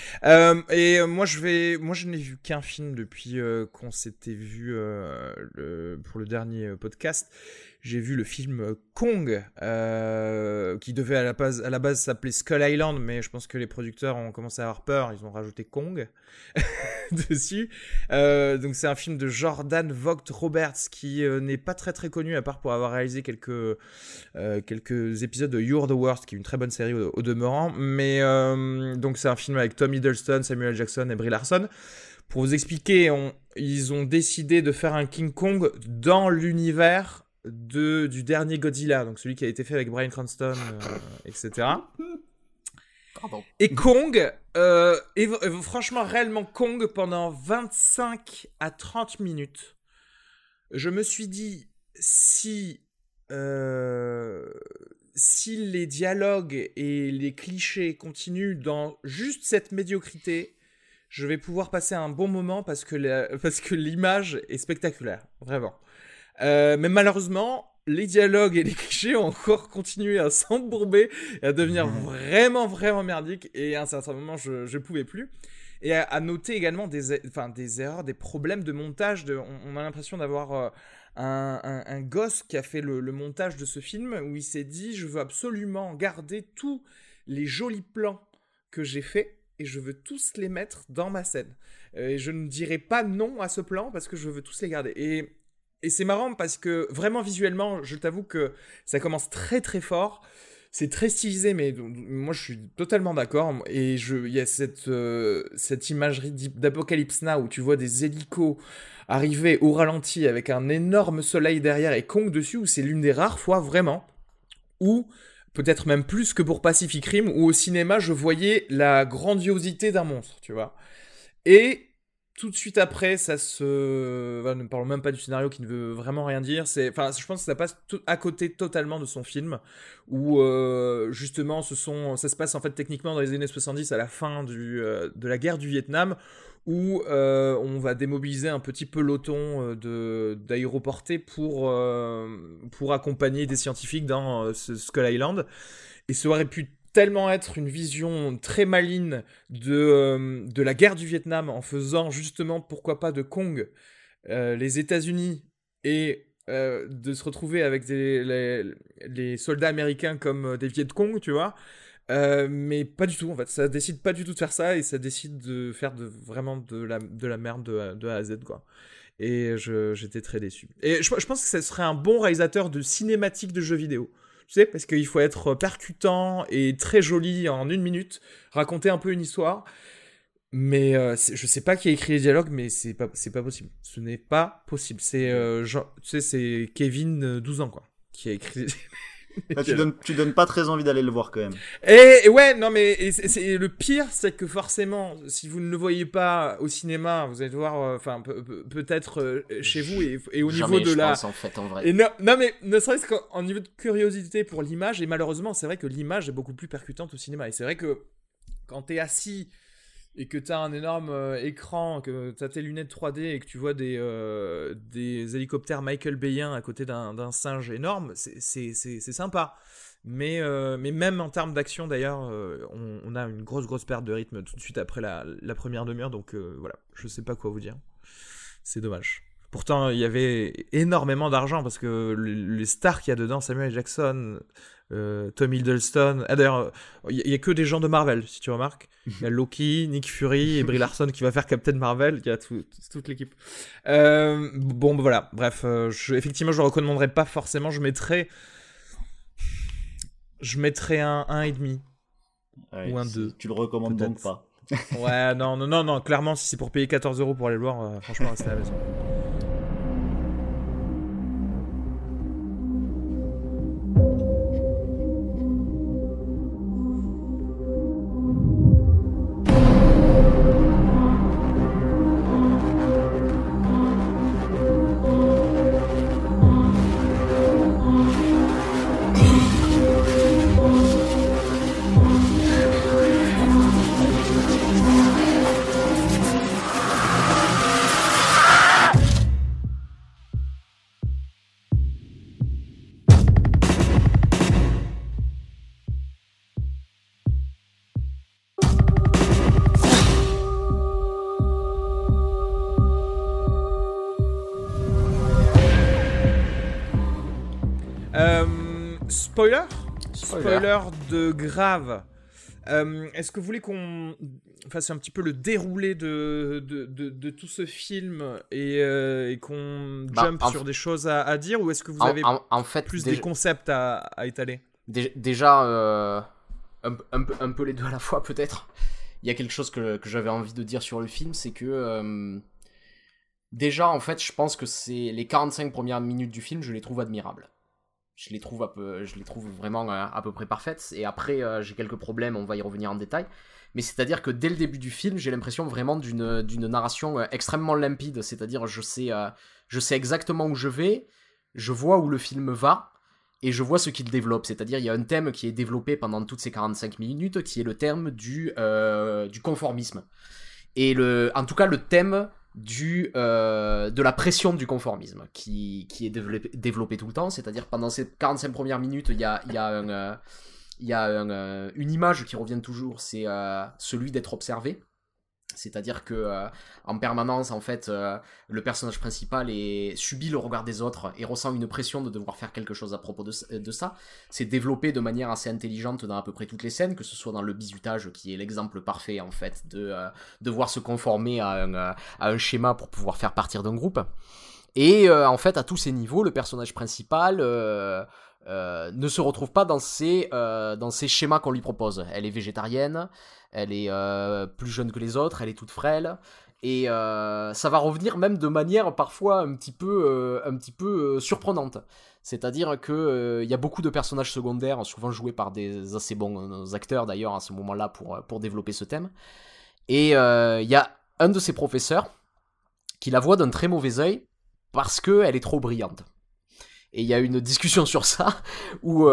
Moi, je n'ai vu qu'un film depuis qu'on s'était vu pour le dernier podcast. J'ai vu le film Kong, qui devait à la base s'appeler Skull Island, mais je pense que les producteurs ont commencé à avoir peur, ils ont rajouté Kong dessus. Donc c'est un film de Jordan Vogt Roberts qui n'est pas très très connu à part pour avoir réalisé quelques épisodes de You're the Worst, qui est une très bonne série au demeurant. Mais donc c'est un film avec Tom Hiddleston, Samuel Jackson et Brie Larson. Pour vous expliquer, ils ont décidé de faire un King Kong dans l'univers du dernier Godzilla, donc celui qui a été fait avec Bryan Cranston, etc. Pardon. Et Kong, franchement, réellement Kong, pendant 25 à 30 minutes, je me suis dit, si les dialogues et les clichés continuent dans juste cette médiocrité, je vais pouvoir passer un bon moment parce que l'image est spectaculaire, vraiment. Mais malheureusement, les dialogues et les clichés ont encore continué à s'embourber et à devenir vraiment, vraiment merdiques. Et à un certain moment, je pouvais plus. Et à noter également des erreurs, des problèmes de montage. On a l'impression d'avoir un gosse qui a fait le montage de ce film où il s'est dit « Je veux absolument garder tous les jolis plans que j'ai faits et je veux tous les mettre dans ma scène. Et je ne dirai pas non à ce plan parce que je veux tous les garder. » Et c'est marrant parce que vraiment visuellement, je t'avoue que ça commence très très fort. C'est très stylisé, mais moi je suis totalement d'accord. Et il y a cette imagerie d'Apocalypse Now où tu vois des hélicos arriver au ralenti avec un énorme soleil derrière et Kong dessus, où c'est l'une des rares fois vraiment où, peut-être même plus que pour Pacific Rim, où au cinéma je voyais la grandiosité d'un monstre, tu vois. Et tout de suite après, ne parlons même pas du scénario qui ne veut vraiment rien dire. Je pense que ça passe à côté totalement de son film, où justement, ça se passe en fait techniquement dans les années 70, à la fin de la guerre du Vietnam, où on va démobiliser un petit peloton d'aéroportés pour accompagner des scientifiques dans ce Skull Island. Et ça aurait pu tellement être une vision très maligne de la guerre du Vietnam en faisant justement, pourquoi pas, de Kong, les États-Unis, et de se retrouver avec les soldats américains comme des Viet Cong, tu vois. Mais pas du tout, en fait. Ça décide pas du tout de faire ça et ça décide de faire vraiment de la merde de A à Z, quoi. Et j'étais très déçu. Et je pense que ça serait un bon réalisateur de cinématique de jeux vidéo. Tu sais, parce qu'il faut être percutant et très joli en 1 minute, raconter un peu une histoire. Mais je sais pas qui a écrit les dialogues, mais c'est pas possible. Ce n'est pas possible. C'est tu sais, c'est Kevin, 12 ans, quoi, qui a écrit. Là, tu donnes pas très envie d'aller le voir quand même. Et ouais, non, mais c'est le pire, c'est que forcément, si vous ne le voyez pas au cinéma, vous allez le voir, enfin, peut-être chez vous et au niveau de la. Pense, en fait, en vrai. Et non, mais ne serait-ce qu'en niveau de curiosité pour l'image, et malheureusement, c'est vrai que l'image est beaucoup plus percutante au cinéma. Et c'est vrai que quand t'es assis et que t'as un énorme écran, que t'as tes lunettes 3D et que tu vois des hélicoptères Michael Bayen à côté d'un singe énorme, c'est sympa. Mais même en termes d'action, d'ailleurs, on a une grosse perte de rythme tout de suite après la première demi-heure, donc voilà, je sais pas quoi vous dire. C'est dommage. Pourtant, il y avait énormément d'argent parce que les stars qu'il y a dedans, Samuel L. Jackson, Tom Hiddleston. Ah, d'ailleurs, il y a que des gens de Marvel, si tu remarques. Il y a Loki, Nick Fury et Brie Larson qui va faire Captain Marvel. Il y a toute l'équipe. Bon, voilà. Bref, effectivement, je le recommanderais pas forcément. Je mettrais un 1,5 ou un 2. Tu le recommandes donc pas. Ouais, non. Clairement, si c'est pour payer 14 € pour aller le voir, franchement, restez à la maison. Spoiler de grave. Est-ce que vous voulez qu'on fasse un petit peu le déroulé de tout ce film et qu'on jump sur des choses à dire, ou est-ce que vous avez en fait, des concepts à étaler? Déjà, un peu les deux à la fois peut-être. Il y a quelque chose que j'avais envie de dire sur le film, c'est que déjà en fait je pense que c'est les 45 premières minutes du film, je les trouve admirables. Je les trouve vraiment à peu près parfaites. Et après, j'ai quelques problèmes, on va y revenir en détail. Mais c'est-à-dire que dès le début du film, j'ai l'impression vraiment d'une narration extrêmement limpide. C'est-à-dire, je sais exactement où je vais, je vois où le film va, et je vois ce qu'il développe. C'est-à-dire, il y a un thème qui est développé pendant toutes ces 45 minutes, qui est le thème du conformisme. Et en tout cas, le thème de la pression du conformisme qui est développé tout le temps. C'est-à-dire pendant ces 45 premières minutes, il y a une image qui revient toujours, c'est celui d'être observé. C'est-à-dire que en permanence, en fait, le personnage principal subit le regard des autres et ressent une pression de devoir faire quelque chose à propos de ça. C'est développé de manière assez intelligente dans à peu près toutes les scènes, que ce soit dans le bizutage, qui est l'exemple parfait, en fait, de devoir se conformer à un schéma pour pouvoir faire partir d'un groupe. Et en fait, à tous ces niveaux, le personnage principal ne se retrouve pas dans ces schémas qu'on lui propose. Elle est végétarienne, elle est plus jeune que les autres, elle est toute frêle, et ça va revenir même de manière parfois un petit peu surprenante. C'est-à-dire que y a beaucoup de personnages secondaires, souvent joués par des assez bons acteurs d'ailleurs à ce moment-là pour développer ce thème. Et il y a un de ses professeurs qui la voit d'un très mauvais œil parce qu'elle est trop brillante. Et il y a une discussion sur ça où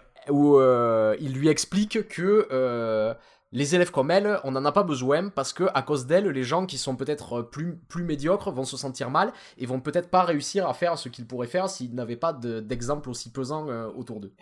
il lui explique que les élèves comme elle, on n'en a pas besoin parce que à cause d'elle, les gens qui sont peut-être plus médiocres vont se sentir mal et vont peut-être pas réussir à faire ce qu'ils pourraient faire s'ils n'avaient pas d'exemple aussi pesant autour d'eux.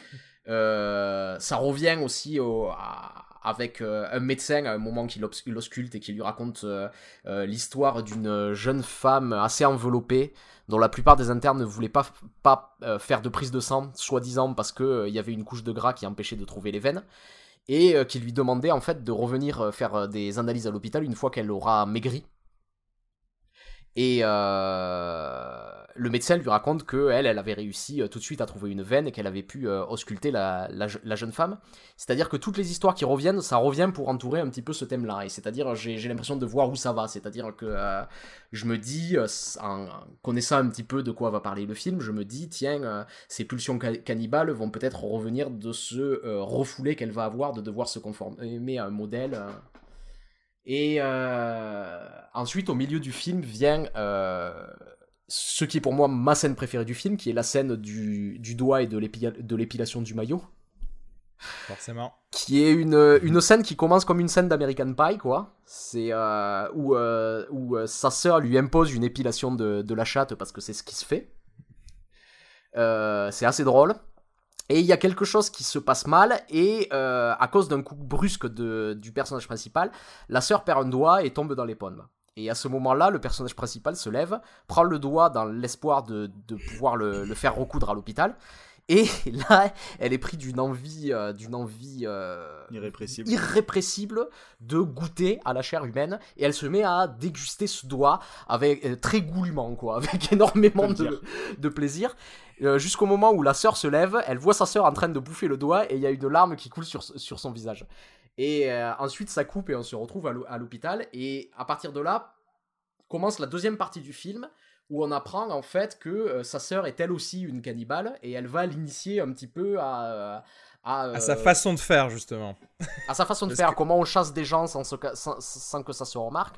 Ça revient aussi avec un médecin à un moment qui l'ausculte et qui lui raconte l'histoire d'une jeune femme assez enveloppée dont la plupart des internes ne voulaient pas faire de prise de sang, soi-disant parce qu'il y avait une couche de gras qui empêchait de trouver les veines. et qui lui demandait en fait de revenir faire des analyses à l'hôpital une fois qu'elle aura maigri. Et le médecin lui raconte qu'elle avait réussi tout de suite à trouver une veine et qu'elle avait pu ausculter la jeune femme. C'est-à-dire que toutes les histoires qui reviennent, ça revient pour entourer un petit peu ce thème-là. Et c'est-à-dire, j'ai l'impression de voir où ça va. C'est-à-dire que je me dis, en connaissant un petit peu de quoi va parler le film, je me dis, tiens, ces pulsions cannibales vont peut-être revenir de ce refoulé qu'elle va avoir de devoir se conformer à un modèle... Et ensuite, au milieu du film, vient ce qui est pour moi ma scène préférée du film, qui est la scène du doigt et de l'épilation du maillot. Forcément. Qui est une scène qui commence comme une scène d'American Pie, quoi. C'est où sa sœur lui impose une épilation de la chatte parce que c'est ce qui se fait. C'est assez drôle. Et il y a quelque chose qui se passe mal, et à cause d'un coup brusque du personnage principal, la sœur perd un doigt et tombe dans les pommes. Et à ce moment-là, le personnage principal se lève, prend le doigt dans l'espoir de pouvoir le faire recoudre à l'hôpital. Et là, elle est prise d'une envie irrépressible de goûter à la chair humaine, et elle se met à déguster ce doigt avec très goulûment, quoi, avec énormément de plaisir, jusqu'au moment où la sœur se lève, elle voit sa sœur en train de bouffer le doigt, et il y a une larme qui coule sur son visage. Et ensuite, ça coupe et on se retrouve à l'hôpital, et à partir de là, commence la deuxième partie du film, où on apprend en fait que sa sœur est elle aussi une cannibale, et elle va l'initier un petit peu à sa façon de faire, justement. À sa façon de faire, comment on chasse des gens sans que ça se remarque.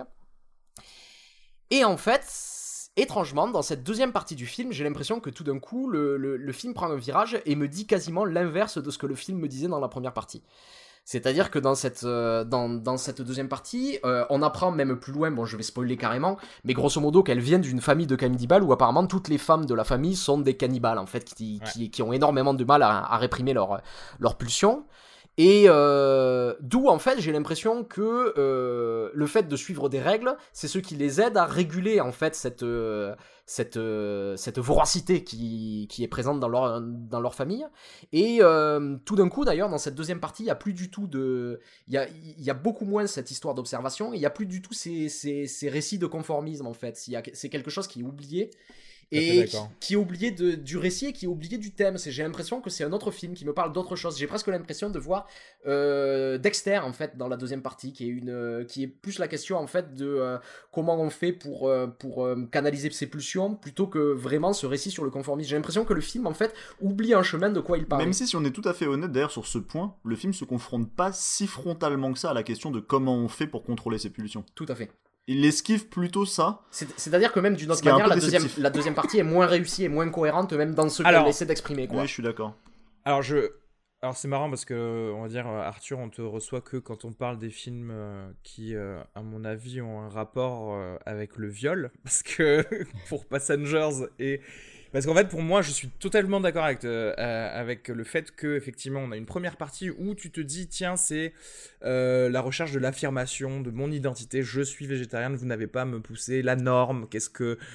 Et en fait, étrangement, dans cette deuxième partie du film, j'ai l'impression que tout d'un coup, le film prend un virage et me dit quasiment l'inverse de ce que le film me disait dans la première partie. C'est-à-dire que dans cette deuxième partie, on apprend même plus loin, bon je vais spoiler carrément, mais grosso modo qu'elle vient d'une famille de cannibales où apparemment toutes les femmes de la famille sont des cannibales en fait, qui ont énormément de mal à réprimer leur pulsion. Et d'où en fait j'ai l'impression que le fait de suivre des règles, c'est ce qui les aide à réguler en fait cette voracité qui est présente dans leur famille. Et tout d'un coup d'ailleurs dans cette deuxième partie il y a plus du tout il y a beaucoup moins cette histoire d'observation, il y a plus du tout ces récits de conformisme en fait. C'est quelque chose qui est oublié. Et qui est oublié du récit et qui est oublié du thème. J'ai l'impression que c'est un autre film qui me parle d'autre chose. J'ai presque l'impression de voir Dexter en fait dans la deuxième partie, qui est plus la question en fait de comment on fait pour canaliser ses pulsions plutôt que vraiment ce récit sur le conformisme. J'ai l'impression que le film en fait oublie un chemin de quoi il parle. Même si on est tout à fait honnête d'ailleurs sur ce point, le film se confronte pas si frontalement que ça à la question de comment on fait pour contrôler ses pulsions. Tout à fait. Il esquive plutôt ça. C'est-à-dire que même d'une autre manière, la deuxième partie est moins réussie et moins cohérente, même dans ce qu'elle essaie d'exprimer. Quoi. Oui, je suis d'accord. Alors c'est marrant parce que, on va dire, Arthur, on te reçoit que quand on parle des films qui, à mon avis, ont un rapport avec le viol. Parce que pour Passengers et... Parce qu'en fait, pour moi, je suis totalement d'accord avec le fait qu'effectivement, on a une première partie où tu te dis, tiens, c'est la recherche de l'affirmation de mon identité. Je suis végétarienne, vous n'avez pas à me pousser la norme. Est-ce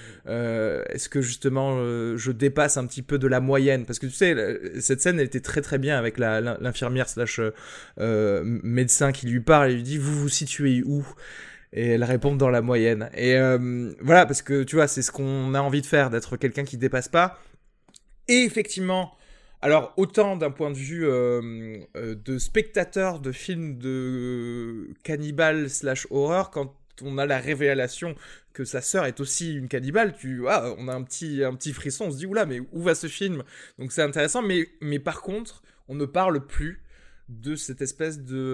que justement, je dépasse un petit peu de la moyenne? Parce que tu sais, cette scène, elle était très très bien avec l'infirmière / médecin qui lui parle et lui dit, vous vous situez où? Et elle répond dans la moyenne. Et voilà, parce que tu vois, c'est ce qu'on a envie de faire, d'être quelqu'un qui dépasse pas. Et effectivement, alors autant d'un point de vue de spectateur de films de cannibale / horreur, quand on a la révélation que sa sœur est aussi une cannibale, on a un petit frisson, on se dit oula, mais où va ce film? Donc c'est intéressant, mais par contre, on ne parle plus de cette espèce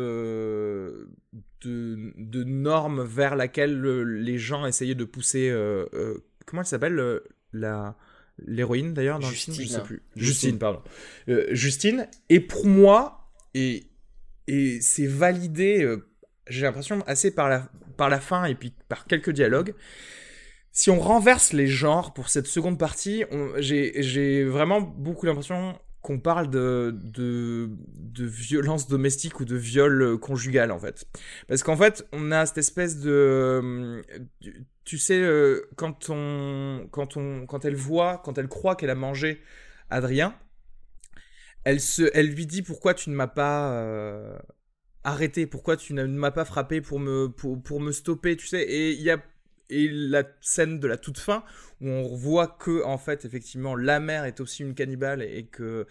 de norme vers laquelle les gens essayaient de pousser. Comment elle s'appelle l'héroïne d'ailleurs dans Justine. le film, je sais plus. Justine, pardon. Justine. Et pour moi, et c'est validé, j'ai l'impression assez par la fin et puis par quelques dialogues. Si on renverse les genres pour cette seconde partie, j'ai vraiment beaucoup l'impression qu'on parle de violence domestique ou de viol conjugal en fait. Parce qu'en fait, on a cette espèce de... Tu sais, quand elle croit qu'elle a mangé Adrien, elle lui dit pourquoi tu ne m'as pas arrêtez, pourquoi tu ne m'as pas frappé pour me stopper, tu sais. Et la scène de la toute fin où on voit que en fait effectivement la mère est aussi une cannibale et que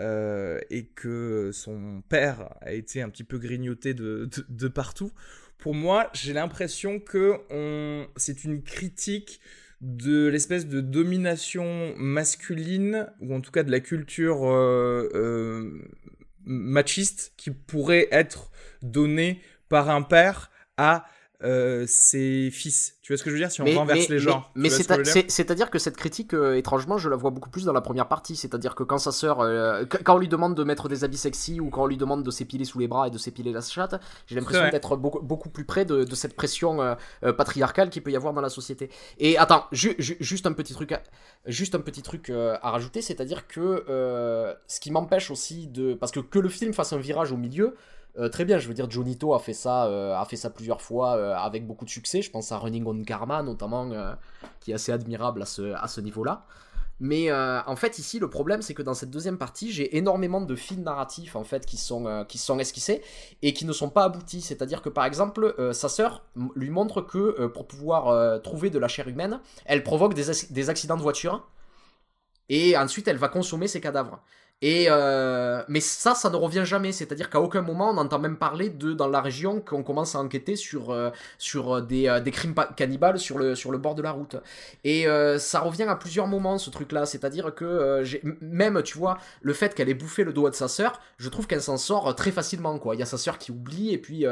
son père a été un petit peu grignoté de partout. Pour moi, j'ai l'impression que c'est une critique de l'espèce de domination masculine, ou en tout cas de la culture machiste qui pourrait être donnée par un père à ses fils. Tu vois ce que je veux dire, si on renverse les genres. Mais c'est-à-dire que cette critique, étrangement, je la vois beaucoup plus dans la première partie. C'est-à-dire que quand sa sœur, quand on lui demande de mettre des habits sexy ou quand on lui demande de s'épiler sous les bras et de s'épiler la chatte, j'ai l'impression d'être beaucoup plus près de cette pression patriarcale qu'il peut y avoir dans la société. Et attends, juste un petit truc à rajouter, c'est-à-dire que ce qui m'empêche aussi parce que le film fasse un virage au milieu. Très bien, je veux dire, Jonito a fait ça plusieurs fois avec beaucoup de succès. Je pense à Running on Karma notamment, qui est assez admirable à ce niveau-là. Mais en fait, ici, le problème, c'est que dans cette deuxième partie, j'ai énormément de fils narratifs en fait qui sont esquissés et qui ne sont pas aboutis. C'est-à-dire que par exemple, sa sœur lui montre que pour pouvoir trouver de la chair humaine, elle provoque des accidents de voiture et ensuite elle va consommer ses cadavres. Mais ça ne revient jamais, c'est-à-dire qu'à aucun moment on entend même parler dans la région qu'on commence à enquêter sur des crimes cannibales sur le bord de la route. Et ça revient à plusieurs moments ce truc-là, c'est-à-dire que même tu vois le fait qu'elle ait bouffé le doigt de sa sœur, je trouve qu'elle s'en sort très facilement quoi. Il y a sa sœur qui oublie et puis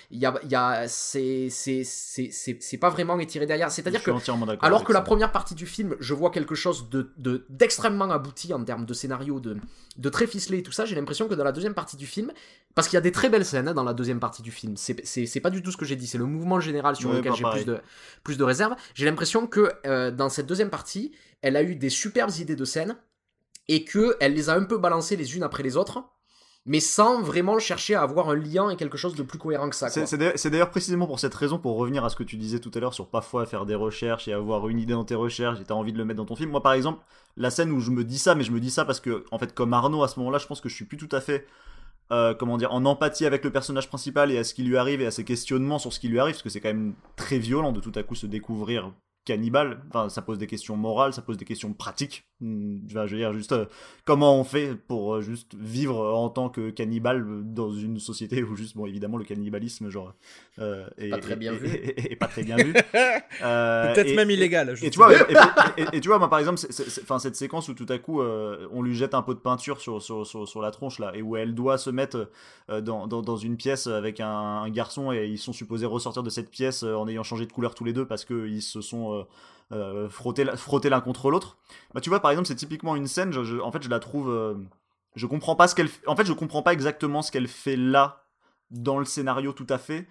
c'est pas vraiment étiré derrière. C'est-à-dire que alors que la première partie du film, je vois quelque chose d'extrêmement abouti en termes de scénario, de très ficelé et tout ça, j'ai l'impression que dans la deuxième partie du film, parce qu'il y a des très belles scènes dans la deuxième partie du film, c'est pas du tout ce que j'ai dit, c'est le mouvement général sur lequel j'ai plus de réserve, j'ai l'impression que dans cette deuxième partie, elle a eu des superbes idées de scènes, et qu'elle les a un peu balancées les unes après les autres, mais sans vraiment chercher à avoir un lien et quelque chose de plus cohérent que ça. C'est d'ailleurs précisément pour cette raison, pour revenir à ce que tu disais tout à l'heure sur parfois faire des recherches et avoir une idée dans tes recherches et t'as envie de le mettre dans ton film. Moi par exemple, la scène où je me dis ça, mais je me dis ça parce que en fait comme Arnaud à ce moment-là, je pense que je suis plus tout à fait en empathie avec le personnage principal et à ce qui lui arrive et à ses questionnements sur ce qui lui arrive, parce que c'est quand même très violent de tout à coup se découvrir cannibale. Enfin, ça pose des questions morales, ça pose des questions pratiques. Je veux dire, juste comment on fait pour juste vivre en tant que cannibale dans une société où juste, bon, évidemment, le cannibalisme, genre, est pas très bien vu. Et pas très bien vu. Peut-être même illégal. Et tu vois, moi, par exemple, cette séquence où tout à coup, on lui jette un pot de peinture sur la tronche, là, et où elle doit se mettre dans une pièce avec un garçon, et ils sont supposés ressortir de cette pièce en ayant changé de couleur tous les deux parce qu'ils se sont frotter l'un contre l'autre. Bah tu vois par exemple c'est typiquement une scène, en fait je la trouve je comprends pas je comprends pas exactement ce qu'elle fait là dans le scénario tout à fait.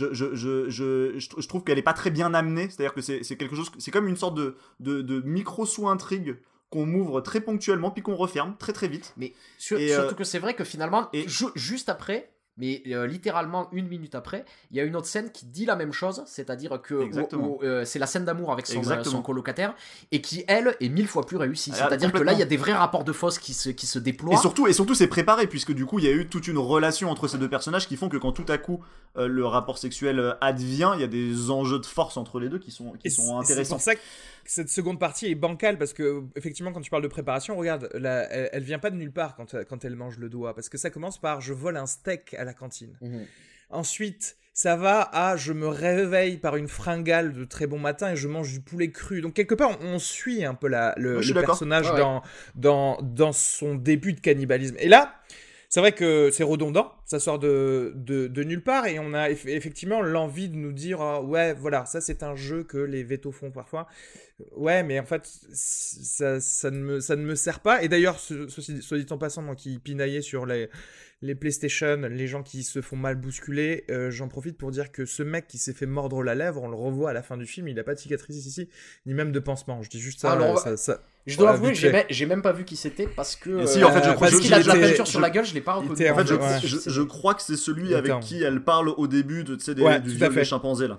Je trouve qu'elle est pas très bien amenée, c'est-à-dire que c'est quelque chose, c'est comme une sorte de micro sous-intrigue qu'on m'ouvre très ponctuellement puis qu'on referme très très vite. Mais surtout que c'est vrai que finalement juste après, mais littéralement 1 minute après, il y a une autre scène qui dit la même chose, c'est-à-dire que c'est la scène d'amour avec son colocataire, et qui elle est 1000 fois plus réussie. C'est-à-dire que là il y a des vrais rapports de force qui se déploient. Et surtout c'est préparé, puisque du coup il y a eu toute une relation entre ces deux personnages qui font que quand tout à coup le rapport sexuel advient, il y a des enjeux de force entre les deux qui sont intéressants. C'est pour ça que cette seconde partie est bancale, parce que effectivement quand tu parles de préparation, regarde, elle vient pas de nulle part quand elle mange le doigt, parce que ça commence par je vole un steak à la cantine. Ensuite ça va à je me réveille par une fringale de très bon matin et je mange du poulet cru. Donc quelque part on suit un peu le personnage dans son début de cannibalisme. Et là c'est vrai que c'est redondant, ça sort de nulle part, et on a effectivement l'envie de nous dire ouais voilà, ça c'est un jeu que les vétos font parfois. Ouais, mais en fait ça ne me sert pas. Et d'ailleurs, soit dit en passant, moi qui pinaillais sur les PlayStation, les gens qui se font mal bousculer, j'en profite pour dire que ce mec qui s'est fait mordre la lèvre, on le revoit à la fin du film, il a pas de cicatrice ici, ni même de pansement. Je dis juste ça. Je dois avouer que j'ai même pas vu qui c'était parce que si, en fait, parce qu'il a de la peinture sur la gueule, je l'ai pas reconnu. En fait, je crois que c'est celui avec qui elle parle au début du viol des chimpanzés là.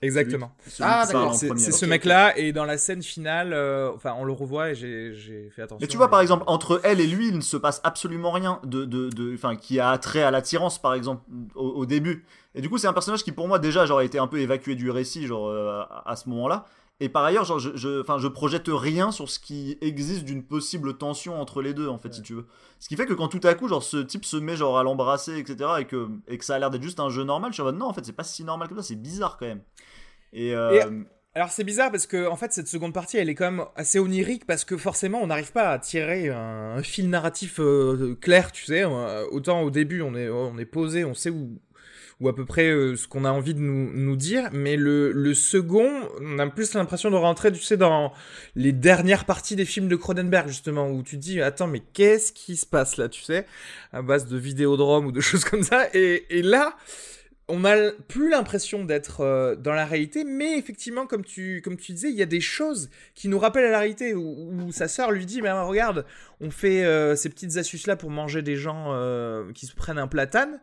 Exactement. Celui qui parle en C'est premier. ce Ok, mec-là, et dans la scène finale, enfin, on le revoit et j'ai fait attention. Mais tu vois, par exemple, entre elle et lui, il ne se passe absolument rien qui a trait à l'attirance, par exemple, au début. Et du coup, c'est un personnage qui, pour moi, déjà, genre, a été un peu évacué du récit, genre, à ce moment-là. Et par ailleurs, genre, je projette rien sur ce qui existe d'une possible tension entre les deux, en fait, si tu veux. Ce qui fait que quand tout à coup, genre, ce type se met, genre, à l'embrasser, etc., et que ça a l'air d'être juste un jeu normal, je suis en mode, non, en fait, c'est pas si normal que ça, c'est bizarre, quand même. Et alors c'est bizarre parce que en fait cette seconde partie elle est quand même assez onirique parce que forcément on n'arrive pas à tirer un fil narratif clair, tu sais. Autant au début on est posé, on sait où à peu près ce qu'on a envie de nous dire, mais le second, on a plus l'impression de rentrer, tu sais, dans les dernières parties des films de Cronenberg, justement, où tu te dis, attends, mais qu'est-ce qui se passe là, tu sais, à base de Vidéodrome ou de choses comme ça, et là, on n'a plus l'impression d'être dans la réalité, mais effectivement, comme tu disais, il y a des choses qui nous rappellent à la réalité, où sa sœur lui dit, mais regarde, on fait ces petites astuces-là pour manger des gens qui se prennent un platane,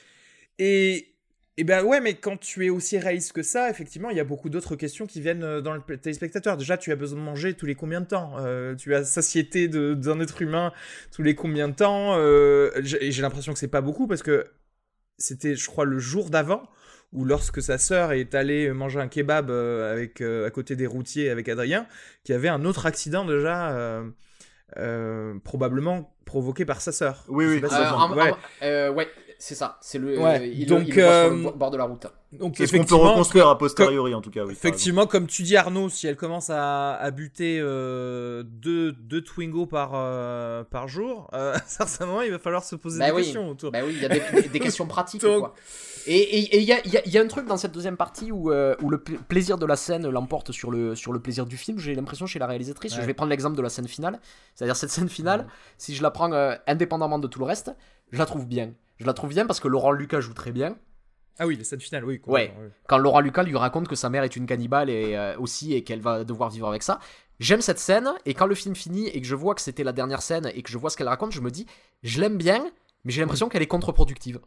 et ben ouais, mais quand tu es aussi réaliste que ça, effectivement, il y a beaucoup d'autres questions qui viennent dans le téléspectateur. Déjà, tu as besoin de manger tous les combien de temps tu as satiété d'un être humain tous les combien de temps j'ai l'impression que c'est pas beaucoup, parce que c'était, je crois, le jour d'avant, où lorsque sa sœur est allée manger un kebab à côté des routiers avec Adrien, qu'il y avait un autre accident déjà, probablement provoqué par sa sœur. Oui, oui. Ouais, c'est ça. C'est le. Ouais, il donc, le voit sur le bord de la route. Donc, c'est ce qu'on peut reconstruire a posteriori, en tout cas. Oui, effectivement, comme tu dis, Arnaud, si elle commence à buter deux Twingo par jour, certainement, il va falloir se poser des questions autour. Bah oui, il y a des questions pratiques. Donc... quoi. Et il y a un truc dans cette deuxième partie où le plaisir de la scène l'emporte sur le plaisir du film, j'ai l'impression, chez la réalisatrice. Ouais. Je vais prendre l'exemple de la scène finale. C'est-à-dire cette scène finale, si je la prends indépendamment de tout le reste, je la trouve bien. Je la trouve bien parce que Laurent Lucas joue très bien. Ah oui, la scène finale, oui. Ouais. Quand Laurent Lucas lui raconte que sa mère est une cannibale et qu'elle va devoir vivre avec ça. J'aime cette scène, et quand le film finit et que je vois que c'était la dernière scène et que je vois ce qu'elle raconte, je me dis, je l'aime bien, mais j'ai l'impression qu'elle est contre-productive.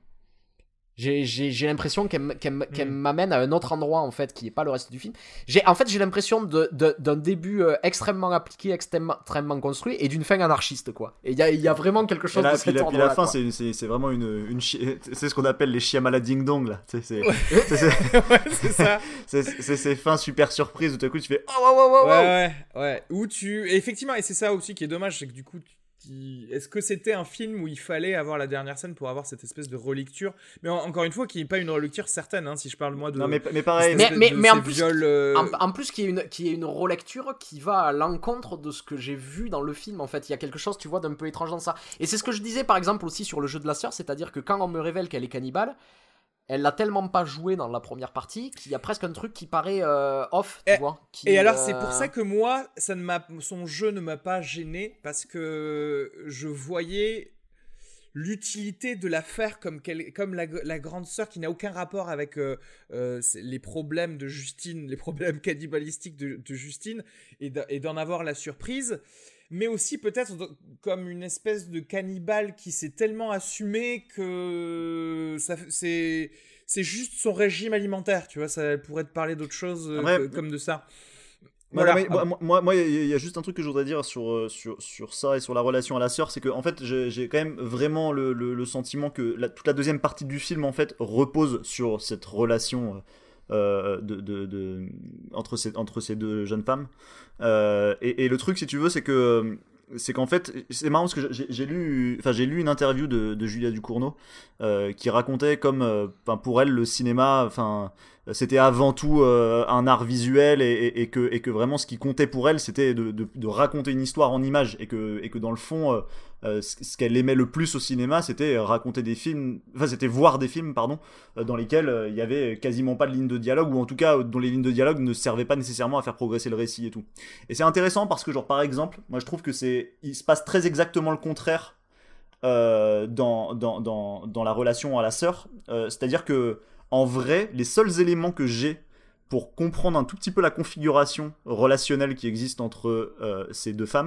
J'ai l'impression qu'elle m'amène à un autre endroit, en fait, qui n'est pas le reste du film. J'ai l'impression d'un début extrêmement appliqué, extrêmement construit, et d'une fin anarchiste, quoi. Et il y a vraiment quelque chose de cet ordre-là. Puis la fin, c'est vraiment c'est ce qu'on appelle les Shyamalan ding dong, là. C'est ça. C'est ces fins super surprises où tout à coup tu fais oh. Ouais. Et effectivement, et c'est ça aussi qui est dommage, c'est que du coup est-ce que c'était un film où il fallait avoir la dernière scène pour avoir cette espèce de relecture, mais encore une fois qui n'est pas une relecture certaine, hein, si je parle moi de... Non mais pareil, mais en plus, en plus qu'il y ait une relecture qui va à l'encontre de ce que j'ai vu dans le film, en fait. Il y a quelque chose, tu vois, d'un peu étrange dans ça. Et c'est ce que je disais par exemple aussi sur le jeu de la sœur, c'est-à-dire que quand on me révèle qu'elle est cannibale, elle l'a tellement pas joué dans la première partie qu'il y a presque un truc qui paraît off, tu vois. Alors c'est pour ça que moi, son jeu ne m'a pas gêné, parce que je voyais l'utilité de la faire comme la grande sœur, qui n'a aucun rapport avec les problèmes de Justine, les problèmes cannibalistiques de Justine, et d'en avoir la surprise. Mais aussi peut-être comme une espèce de cannibale qui s'est tellement assumé que c'est juste son régime alimentaire, tu vois. Ça pourrait te parler d'autre chose comme de ça. Voilà. Moi, il y a juste un truc que je voudrais dire sur ça et sur la relation à la sœur, c'est que en fait, j'ai quand même vraiment le sentiment que toute la deuxième partie du film, en fait, repose sur cette relation entre ces deux jeunes femmes. Et le truc, si tu veux, c'est qu'en fait, c'est marrant parce que j'ai lu une interview de Julia Ducournau qui racontait comme pour elle le cinéma, c'était avant tout un art visuel, et que vraiment ce qui comptait pour elle, c'était de raconter une histoire en images, et que dans le fond ce qu'elle aimait le plus au cinéma, c'était voir des films dans lesquels il y avait quasiment pas de ligne de dialogue, ou en tout cas dont les lignes de dialogue ne servaient pas nécessairement à faire progresser le récit et tout. Et c'est intéressant parce que, genre, par exemple, moi je trouve que il se passe très exactement le contraire dans la relation à la sœur, c'est-à-dire que en vrai, les seuls éléments que j'ai pour comprendre un tout petit peu la configuration relationnelle qui existe entre ces deux femmes,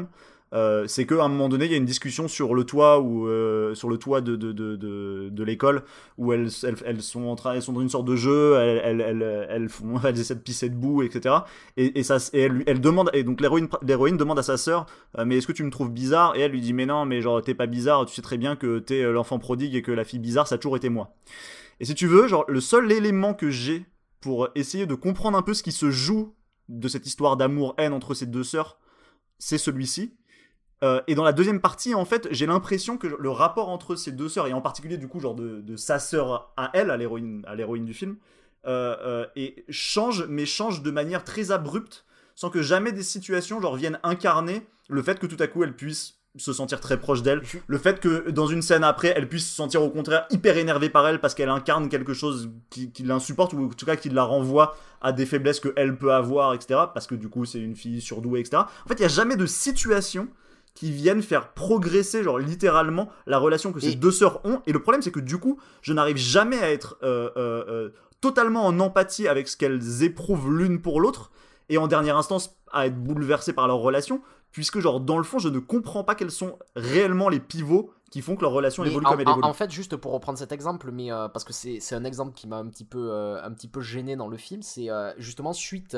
c'est qu'à un moment donné, il y a une discussion sur le toit ou sur le toit de l'école où elles sont dans une sorte de jeu, elles essaient de pisser debout, etc. Et elle demande, et donc l'héroïne demande à sa sœur, mais est-ce que tu me trouves bizarre? Et elle lui dit, mais non, mais genre t'es pas bizarre, tu sais très bien que t'es l'enfant prodigue et que la fille bizarre ça a toujours été moi. Et si tu veux, genre le seul élément que j'ai pour essayer de comprendre un peu ce qui se joue de cette histoire d'amour-haine entre ces deux sœurs, c'est celui-ci. Et dans la deuxième partie, en fait, j'ai l'impression que le rapport entre ces deux sœurs, et en particulier du coup genre de sa sœur à elle, à l'héroïne du film, et change de manière très abrupte, sans que jamais des situations genre viennent incarner le fait que tout à coup elle puisse se sentir très proche d'elle, le fait que dans une scène après elle puisse se sentir au contraire hyper énervée par elle parce qu'elle incarne quelque chose qui l'insupporte, ou en tout cas qui la renvoie à des faiblesses qu'elle peut avoir, etc. Parce que du coup c'est une fille surdouée, etc. En fait il n'y a jamais de situation qui viennent faire progresser genre littéralement la relation que ces deux sœurs ont, et le problème c'est que du coup je n'arrive jamais à être totalement en empathie avec ce qu'elles éprouvent l'une pour l'autre, et en dernière instance à être bouleversé par leur relation, puisque genre dans le fond je ne comprends pas quels sont réellement les pivots qui font que leur relation évolue comme elle évolue. En fait, juste pour reprendre cet exemple, mais parce que c'est un exemple qui m'a un petit peu gêné dans le film, c'est justement suite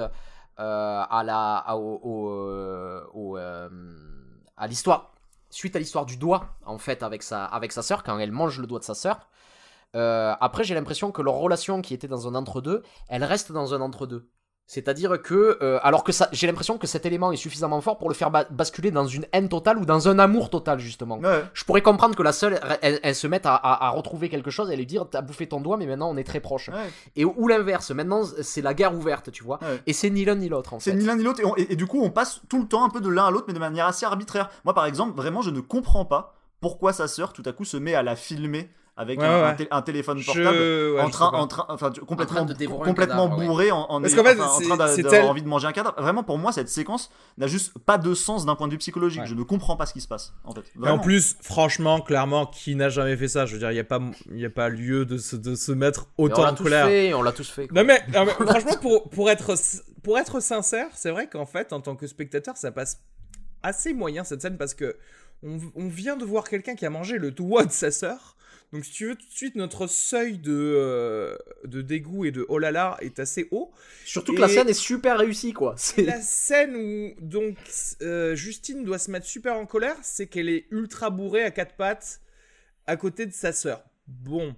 à l'histoire du doigt, en fait, avec sa sœur, quand elle mange le doigt de sa sœur. Après, j'ai l'impression que leur relation qui était dans un entre-deux, elle reste dans un entre-deux. C'est-à-dire que, alors que j'ai l'impression que cet élément est suffisamment fort pour le faire basculer dans une haine totale ou dans un amour total, justement. Ouais. Je pourrais comprendre que la seule, elle se mette à retrouver quelque chose et lui dire t'as bouffé ton doigt, mais maintenant on est très proches. Ouais. Et ou l'inverse, maintenant c'est la guerre ouverte, tu vois. Ouais. Et c'est ni l'un ni l'autre, en fait. C'est ni l'un ni l'autre, et du coup on passe tout le temps un peu de l'un à l'autre, mais de manière assez arbitraire. Moi par exemple, vraiment je ne comprends pas pourquoi sa sœur tout à coup se met à la filmer avec un téléphone portable complètement bourré, en train d'avoir envie de manger un cadavre. Vraiment, pour moi, cette séquence n'a juste pas de sens d'un point de vue psychologique. Ouais. Je ne comprends pas ce qui se passe, en fait. Et en plus, franchement, clairement, qui n'a jamais fait ça? Je veux dire, il n'y a pas lieu de se mettre autant en colère. On l'a tous fait. Non mais franchement, pour être sincère, c'est vrai qu'en fait, en tant que spectateur, ça passe assez moyen cette scène, parce que on vient de voir quelqu'un qui a mangé le doigt de sa sœur. Donc si tu veux, tout de suite, notre seuil de dégoût et de oh là là est assez haut. Surtout que la scène est super réussie, quoi. La scène où donc Justine doit se mettre super en colère, c'est qu'elle est ultra bourrée à quatre pattes à côté de sa sœur. Bon.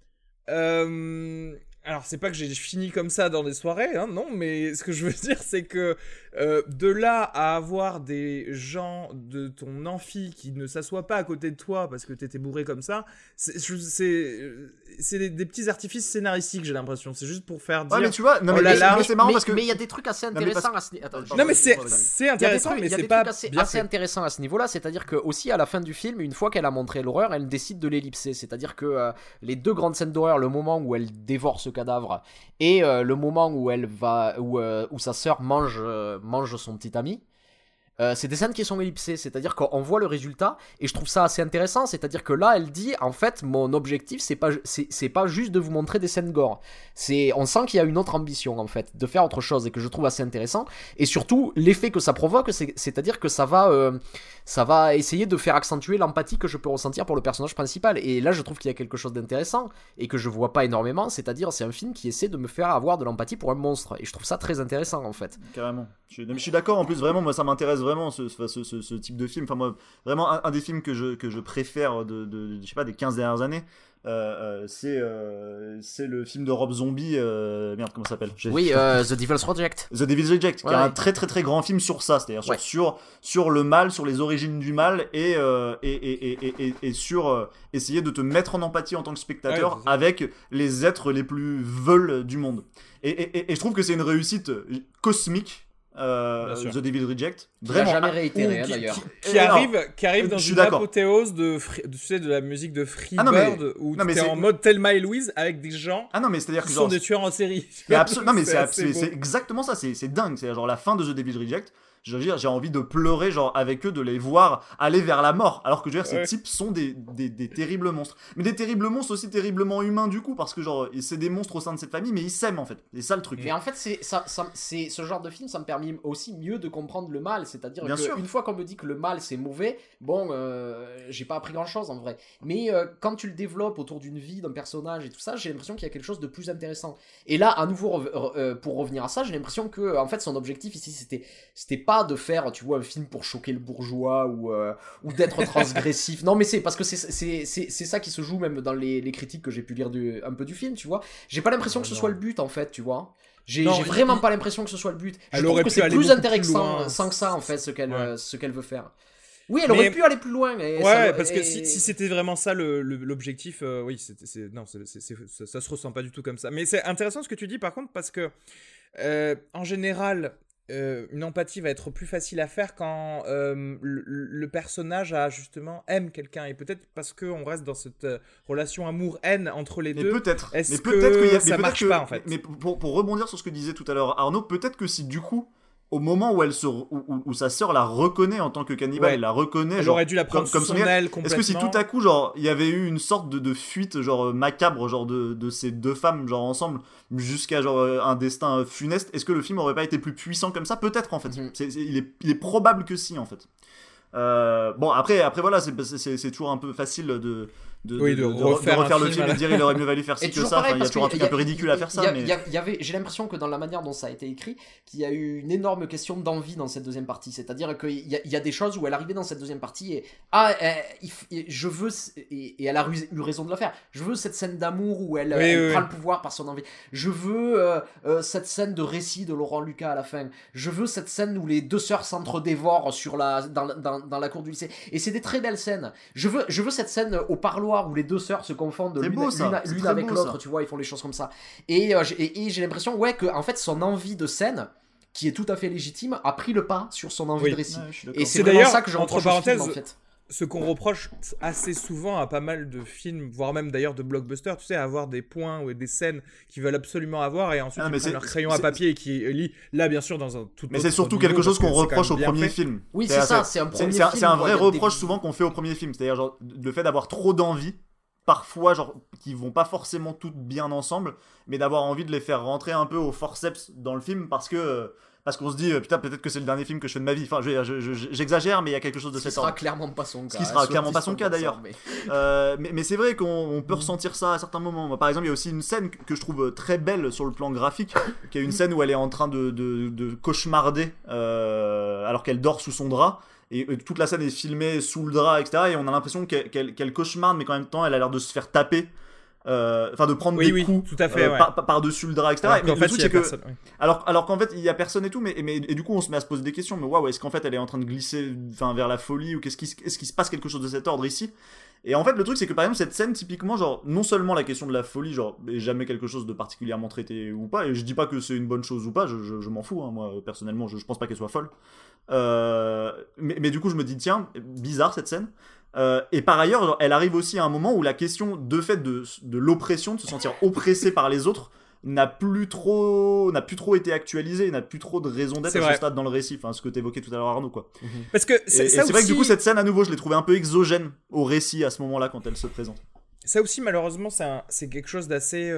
Alors, c'est pas que j'ai fini comme ça dans des soirées, hein, non, mais ce que je veux dire, c'est que de là à avoir des gens de ton amphi qui ne s'assoient pas à côté de toi parce que t'étais bourré comme ça, c'est des petits artifices scénaristiques, j'ai l'impression. C'est juste pour faire dire... Ouais, mais tu vois, mais c'est marrant parce que... Mais il y a des trucs assez intéressants à ce niveau. Non, mais c'est intéressant, mais c'est pas assez intéressant à ce niveau-là, c'est-à-dire que aussi à la fin du film, une fois qu'elle a montré l'horreur, elle décide de l'ellipser, c'est-à-dire que les deux grandes scènes d'horreur, le moment où elle dévore ce cadavre et le moment où où sa sœur mange son petit ami, c'est des scènes qui sont ellipsées, c'est-à-dire qu'on voit le résultat, et je trouve ça assez intéressant, c'est-à-dire que là elle dit en fait mon objectif c'est pas juste de vous montrer des scènes gore, on sent qu'il y a une autre ambition en fait, de faire autre chose, et que je trouve assez intéressant, et surtout l'effet que ça provoque, c'est-à-dire que ça va essayer de faire accentuer l'empathie que je peux ressentir pour le personnage principal, et là je trouve qu'il y a quelque chose d'intéressant et que je vois pas énormément, c'est-à-dire c'est un film qui essaie de me faire avoir de l'empathie pour un monstre, et je trouve ça très intéressant en fait. Carrément. Je suis d'accord, en plus vraiment moi ça m'intéresse vraiment ce type de film. Enfin moi vraiment un des films que je préfère je sais pas des 15 dernières années, c'est le film de Rob Zombie, merde comment ça s'appelle? The Devil's Reject. The Devil's Reject, qui est un très très très grand film sur ça, c'est-à-dire sur le mal, sur les origines du mal, et sur essayer de te mettre en empathie en tant que spectateur avec les êtres les plus veuls du monde. Et je trouve que c'est une réussite cosmique. The Devil's Reject, vraiment jamais réitéré d'ailleurs, qui arrive dans une apothéose de la musique de Freebird, où t'es en mode Thelma et Louise avec des gens qui sont des tueurs en série. Non mais c'est exactement ça, c'est dingue, c'est genre la fin de The Devil's Reject, je veux dire, j'ai envie de pleurer genre avec eux, de les voir aller vers la mort. Alors que je veux dire, ces types sont des terribles monstres. Mais des terribles monstres aussi terriblement humains du coup, parce que genre c'est des monstres au sein de cette famille, mais ils s'aiment en fait. C'est ça le truc. Mais en fait, c'est ce genre de film, ça me permet aussi mieux de comprendre le mal. C'est-à-dire Bien sûr. qu'une fois qu'on me dit que le mal c'est mauvais, bon, j'ai pas appris grand-chose en vrai. Mais quand tu le développes autour d'une vie, d'un personnage et tout ça, j'ai l'impression qu'il y a quelque chose de plus intéressant. Et là, à nouveau, pour revenir à ça, j'ai l'impression que en fait son objectif ici, c'était pas de faire, tu vois, un film pour choquer le bourgeois ou d'être transgressif. Non, mais c'est parce que c'est ça qui se joue même dans les critiques que j'ai pu lire un peu du film, tu vois. J'ai pas l'impression que ce soit le but en fait, tu vois. J'ai vraiment pas l'impression que ce soit le but. Je trouve que c'est plus intéressant sans que ça en fait ce qu'elle veut faire. Oui, elle aurait pu aller plus loin. Parce que si c'était vraiment ça l'objectif, oui, ça se ressent pas du tout comme ça. Mais c'est intéressant ce que tu dis par contre, parce que en général, une empathie va être plus facile à faire quand le personnage aime quelqu'un, et peut-être parce qu'on reste dans cette relation amour-haine entre les deux. Peut-être. Est-ce mais que ça marche pas en fait. Mais pour rebondir sur ce que disait tout à l'heure Arnaud, peut-être que si du coup, au moment où sa sœur la reconnaît en tant que cannibale, elle la reconnaît, elle genre, aurait dû la prendre sous son aile complètement. Est-ce que si tout à coup, genre, il y avait eu une sorte de fuite, genre macabre, genre de ces deux femmes, genre ensemble, jusqu'à genre un destin funeste, est-ce que le film aurait pas été plus puissant comme ça? Peut-être en fait. Il est probable que si en fait. Bon après voilà, c'est toujours un peu facile de refaire le film et de dire il aurait mieux valu faire ci que ça. Il y a toujours un truc un peu ridicule à faire ça. J'ai l'impression que dans la manière dont ça a été écrit, qu'il y a eu une énorme question d'envie dans cette deuxième partie. C'est-à-dire qu'il y a des choses où elle arrivait dans cette deuxième partie et je veux, et elle a eu raison de le faire. Je veux cette scène d'amour où elle prend le pouvoir par son envie. Je veux cette scène de récit de Laurent Lucas à la fin. Je veux cette scène où les deux sœurs s'entre-dévorent dans la cour du lycée. Et c'est des très belles scènes. Je veux cette scène au parloir où les deux sœurs se confondent l'une avec l'autre, tu vois, ils font les choses comme ça. Et j'ai l'impression, que en fait, son envie de scène, qui est tout à fait légitime, a pris le pas sur son envie de récit. Et c'est vraiment ça que je reproche au film, en fait. Ce qu'on reproche assez souvent à pas mal de films, voire même d'ailleurs de blockbusters, tu sais, avoir des points ou des scènes qu'ils veulent absolument avoir, et ensuite ils prennent leur crayon à papier et qui lit, là bien sûr dans un tout autre. Mais c'est surtout quelque chose qu'on reproche au premier film. Oui, c'est ça, c'est un premier film. C'est un vrai reproche souvent qu'on fait au premier film, c'est-à-dire genre le fait d'avoir trop d'envie, parfois genre qui vont pas forcément toutes bien ensemble, mais d'avoir envie de les faire rentrer un peu au forceps dans le film parce qu'on se dit putain, peut-être que c'est le dernier film que je fais de ma vie. Enfin, j'exagère, mais il y a quelque chose de cet ordre. Ce qui sera clairement pas son cas. Ce qui sera clairement pas son cas d'ailleurs. Mais c'est vrai qu'on peut ressentir ça à certains moments. Moi, par exemple, il y a aussi une scène que je trouve très belle sur le plan graphique, qui est une scène où elle est en train de cauchemarder alors qu'elle dort sous son drap. Et toute la scène est filmée sous le drap, etc. Et on a l'impression qu'elle cauchemarde, mais qu'en même temps, elle a l'air de se faire taper. Enfin de prendre des coups tout à fait, par-dessus le drap, etc. Alors mais le truc c'est que alors qu'en fait il y a personne et tout, et du coup on se met à se poser des questions. Mais waouh, est-ce qu'en fait elle est en train de glisser vers la folie, ou est-ce qu'il se passe quelque chose de cet ordre ici? Et en fait le truc c'est que par exemple cette scène typiquement, genre non seulement la question de la folie genre est jamais quelque chose de particulièrement traité ou pas, et je dis pas que c'est une bonne chose ou pas, je m'en fous, hein, moi personnellement je pense pas qu'elle soit folle, mais du coup je me dis tiens, bizarre cette scène. Et par ailleurs, genre, elle arrive aussi à un moment où la question de l'oppression, de se sentir oppressé par les autres, n'a plus trop été actualisée, n'a plus trop de raison d'être à ce stade dans le récit. Enfin, ce que t'évoquais tout à l'heure, Arnaud, quoi. Parce que c'est vrai que du coup, cette scène, à nouveau, je l'ai trouvée un peu exogène au récit à ce moment-là quand elle se présente. Ça aussi, malheureusement, c'est quelque chose d'assez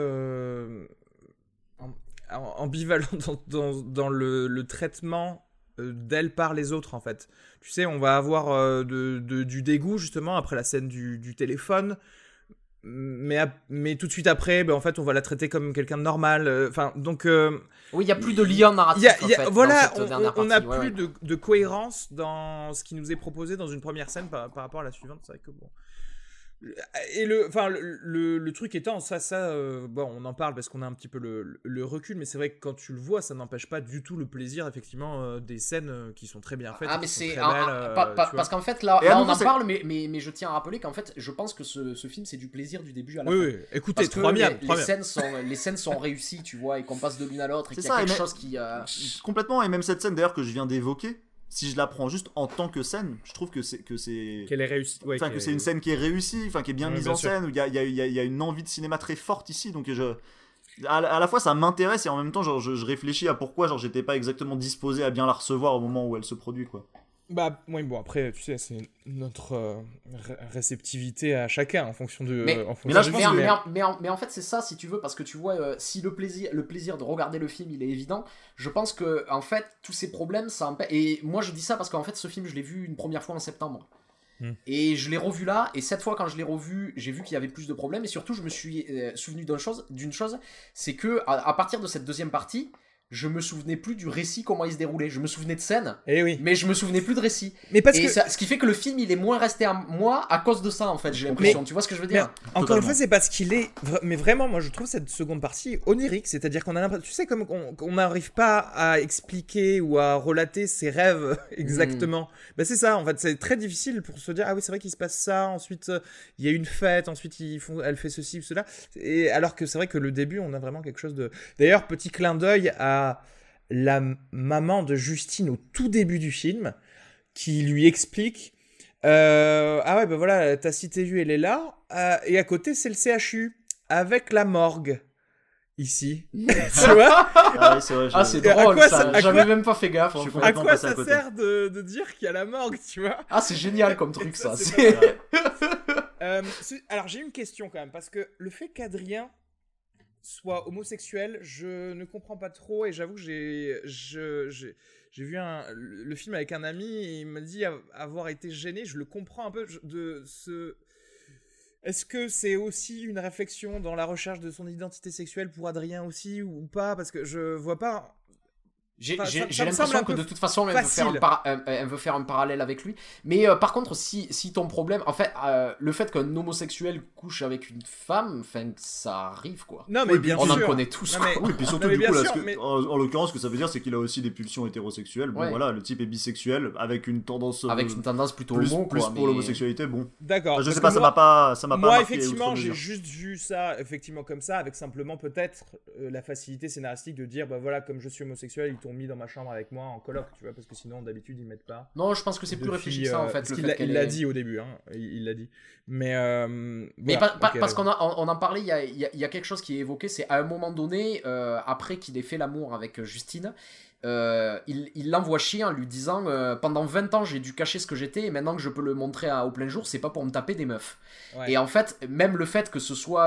ambivalent dans le traitement d'elle par les autres, en fait. Tu sais, on va avoir du dégoût justement après la scène du téléphone, mais tout de suite après, en fait, on va la traiter comme quelqu'un de normal. Enfin, donc oui, il y a plus de lien narratif. Voilà, on n'a plus de cohérence dans ce qui nous est proposé dans une première scène par rapport à la suivante. C'est vrai que bon. Et le truc étant, bon, on en parle parce qu'on a un petit peu le recul, mais c'est vrai que quand tu le vois, ça n'empêche pas du tout le plaisir, effectivement, des scènes qui sont très bien faites. Ah, mais c'est parce qu'en fait, là on en parle, mais je tiens à rappeler qu'en fait, je pense que ce film, c'est du plaisir du début à la fin. Oui, écoutez, les scènes sont réussies, tu vois, et qu'on passe de l'une à l'autre, et qu'il y a quelque chose qui. Complètement, et même cette scène d'ailleurs que je viens d'évoquer. Si je la prends juste en tant que scène, je trouve que c'est qu'elle est réussie, que c'est une scène qui est réussie, qui est bien mise en scène, où il y a une envie de cinéma très forte ici, donc à la fois ça m'intéresse et en même temps genre je réfléchis à pourquoi genre j'étais pas exactement disposé à bien la recevoir au moment où elle se produit quoi. Bah oui, bon après tu sais c'est notre réceptivité à chacun en fonction de mais là, je pense mais en fait c'est ça si tu veux, parce que tu vois si le plaisir de regarder le film il est évident, je pense que en fait tous ces problèmes ça et moi je dis ça parce qu'en fait ce film je l'ai vu une première fois en septembre. Et je l'ai revu là, et cette fois quand je l'ai revu, j'ai vu qu'il y avait plus de problèmes, et surtout je me suis souvenu d'une chose, c'est que à partir de cette deuxième partie, je me souvenais plus du récit, comment il se déroulait. Je me souvenais de scènes, mais je me souvenais plus de récit. Mais parce et ce qui fait que le film il est moins resté à moi à cause de ça en fait, j'ai l'impression. Tu vois ce que je veux dire? Encore une fois, c'est parce qu'il est. Mais vraiment, moi je trouve cette seconde partie onirique, c'est-à-dire qu'on a l'impression. Tu sais, comme on n'arrive pas à expliquer ou à relater ses rêves exactement. Bah c'est ça, en fait, c'est très difficile pour se dire ah oui, c'est vrai qu'il se passe ça, ensuite il y a une fête, ensuite elle fait ceci ou cela. Et alors que c'est vrai que le début, on a vraiment quelque chose de. D'ailleurs, petit clin d'œil à la maman de Justine au tout début du film qui lui explique ah ouais bah voilà ta cité vue elle est là et à côté c'est le CHU avec la morgue ici. Tu vois? Ah, oui, c'est vrai, c'est drôle ça, j'avais même pas fait gaffe. À quoi ça sert de dire qu'il y a la morgue, tu vois? Ah c'est génial comme truc ça. Alors j'ai une question quand même, parce que le fait qu'Adrien soit homosexuel, je ne comprends pas trop, et j'avoue que j'ai vu le film avec un ami et il m'a dit avoir été gêné. Je le comprends un peu de ce... Est-ce que c'est aussi une réflexion dans la recherche de son identité sexuelle pour Adrien aussi ou pas? Parce que je vois pas... J'ai l'impression que de toute façon elle veut faire un parallèle avec lui, mais par contre si ton problème, en fait le fait qu'un homosexuel couche avec une femme, ça arrive quoi. Non mais bien on sûr. en connaît tous quoi. Oui, puis surtout du coup là, en l'occurrence ce que ça veut dire c'est qu'il a aussi des pulsions hétérosexuelles. Bon voilà, le type est bisexuel avec une tendance plutôt plus homo plus pour l'homosexualité. Bon d'accord, je sais pas, ça m'a pas moi effectivement j'ai juste vu ça effectivement comme ça, avec simplement peut-être la facilité scénaristique de dire bah voilà, comme je suis homosexuel ils t'ont mis dans ma chambre avec moi en coloc, tu vois, parce que sinon d'habitude ils mettent pas. Non, je pense que c'est plus réfléchi que ça en fait. Il l'a dit au début, hein. Il l'a dit. Mais parce qu'on en parlait, il y a quelque chose qui est évoqué, c'est à un moment donné, après qu'il ait fait l'amour avec Justine, il l'envoie chier en lui disant pendant 20 ans j'ai dû cacher ce que j'étais et maintenant que je peux le montrer au plein jour, c'est pas pour me taper des meufs. Et en fait, même le fait que ce soit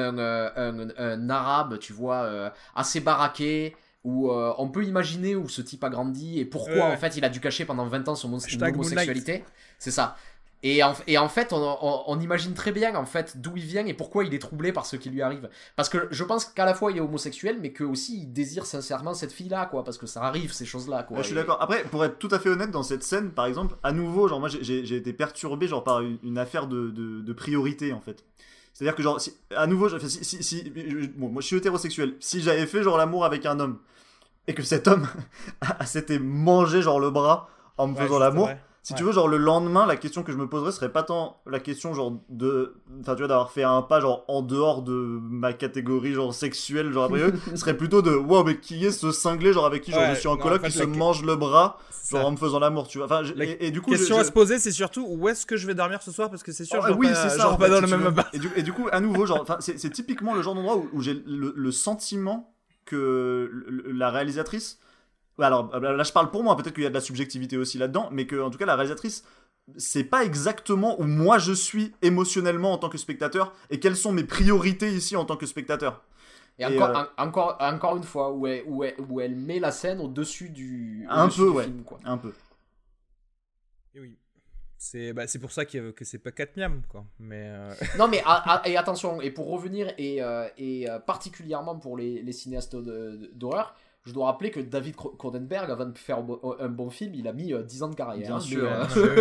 un arabe, tu vois, assez baraqué, où on peut imaginer où ce type a grandi et pourquoi en fait il a dû cacher pendant 20 ans son homosexualité. C'est ça. Et en fait on imagine très bien en fait d'où il vient et pourquoi il est troublé par ce qui lui arrive. Parce que je pense qu'à la fois il est homosexuel, mais que aussi il désire sincèrement cette fille là quoi, parce que ça arrive ces choses là quoi. Je suis d'accord. Après, pour être tout à fait honnête, dans cette scène par exemple, à nouveau genre moi j'ai été perturbé genre par une affaire de priorité en fait. C'est-à-dire que genre à nouveau bon, moi je suis hétérosexuel, si j'avais fait genre l'amour avec un homme et que cet homme s'était mangé genre le bras en me faisant l'amour, si tu veux genre le lendemain la question que je me poserais serait pas tant la question genre enfin tu vois d'avoir fait un pas genre en dehors de ma catégorie genre sexuelle genre après serait plutôt de wow mais qui est ce cinglé genre avec qui genre je suis en coloc qui se mange le bras genre en me faisant l'amour, tu vois. Enfin et du coup question à se poser c'est surtout où est-ce que je vais dormir ce soir, parce que c'est sûr c'est ça, pas dans le même appart. Et du coup à nouveau genre c'est typiquement le genre d'endroit où j'ai le sentiment que la réalisatrice, alors là je parle pour moi, peut-être qu'il y a de la subjectivité aussi là-dedans, mais que en tout cas la réalisatrice c'est pas exactement où moi je suis émotionnellement en tant que spectateur et quelles sont mes priorités ici en tant que spectateur. Et encore une fois où elle met la scène au-dessus du film quoi. Un peu. Et oui. C'est pour ça que c'est pas Katmiam quoi. Mais non mais et attention, et pour revenir et particulièrement pour les cinéastes d'horreur, je dois rappeler que David Cronenberg, avant de faire un bon film, il a mis 10 ans de carrière. Bien sûr.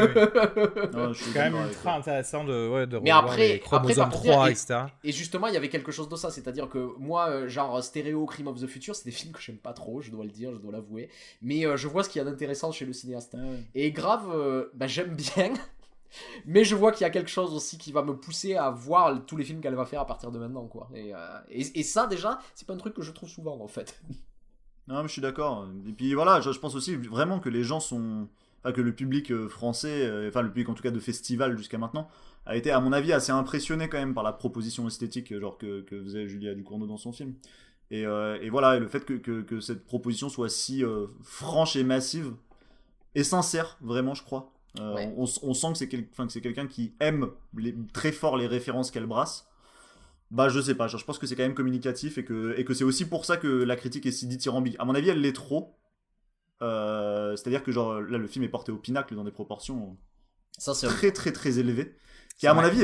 C'est quand même ultra intéressant de revoir les Chromosomes 3, etc. Et justement, il y avait quelque chose de ça. C'est-à-dire que moi, genre Stéréo, Crime of the Future, c'est des films que j'aime pas trop, je dois le dire, je dois l'avouer. Mais je vois ce qu'il y a d'intéressant chez le cinéaste. Et grave, j'aime bien. Mais je vois qu'il y a quelque chose aussi qui va me pousser à voir tous les films qu'elle va faire à partir de maintenant, quoi. Et ça, déjà, c'est pas un truc que je trouve souvent, en fait. Non, mais je suis d'accord. Et puis voilà, je pense aussi vraiment que les gens sont... Enfin, que le public français, enfin le public en tout cas de festival jusqu'à maintenant, a été à mon avis assez impressionné quand même par la proposition esthétique genre que faisait Julia Ducournau dans son film. Et voilà, et le fait que cette proposition soit si franche et massive et sincère, vraiment, je crois. Ouais. On sent que c'est quelqu'un qui aime très fort les références qu'elle brasse. Bah, je sais pas, genre, je pense que c'est quand même communicatif et que c'est aussi pour ça que la critique est si dithyrambique. À mon avis, elle l'est trop. C'est-à-dire que, genre, là, le film est porté au pinacle dans des proportions Ça, c'est très, très, très élevées. Qui à mon avis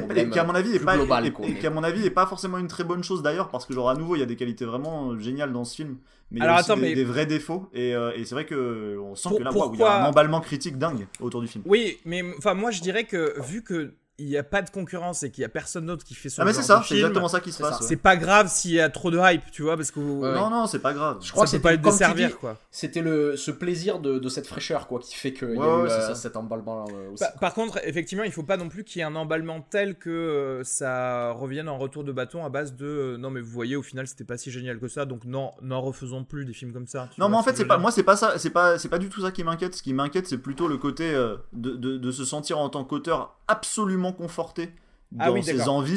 est pas forcément une très bonne chose d'ailleurs, parce que genre à nouveau il y a des qualités vraiment géniales dans ce film, mais il y a aussi des vrais défauts, et c'est vrai que on sent que là il y a un emballement critique dingue autour du film. Oui, mais enfin moi je dirais que vu que il n'y a pas de concurrence et qu'il n'y a personne d'autre qui fait ce genre de film. Ah mais c'est ça, c'est film, exactement ça qui se passe. C'est pas grave s'il y a trop de hype, tu vois, parce que non, c'est pas grave. Je crois ça que peut pas être desservir, quoi. C'était ce plaisir de cette fraîcheur, quoi, qui fait qu'il y a eu cet emballement aussi. Par contre, effectivement, il faut pas non plus qu'il y ait un emballement tel que ça revienne en retour de bâton à base de non mais vous voyez au final c'était pas si génial que ça, donc n'en refaisons plus des films comme ça. Non mais en fait c'est pas ça, c'est pas du tout ça qui m'inquiète. Ce qui m'inquiète c'est plutôt le côté de se sentir en tant qu'auteur absolument conforté dans ses envies,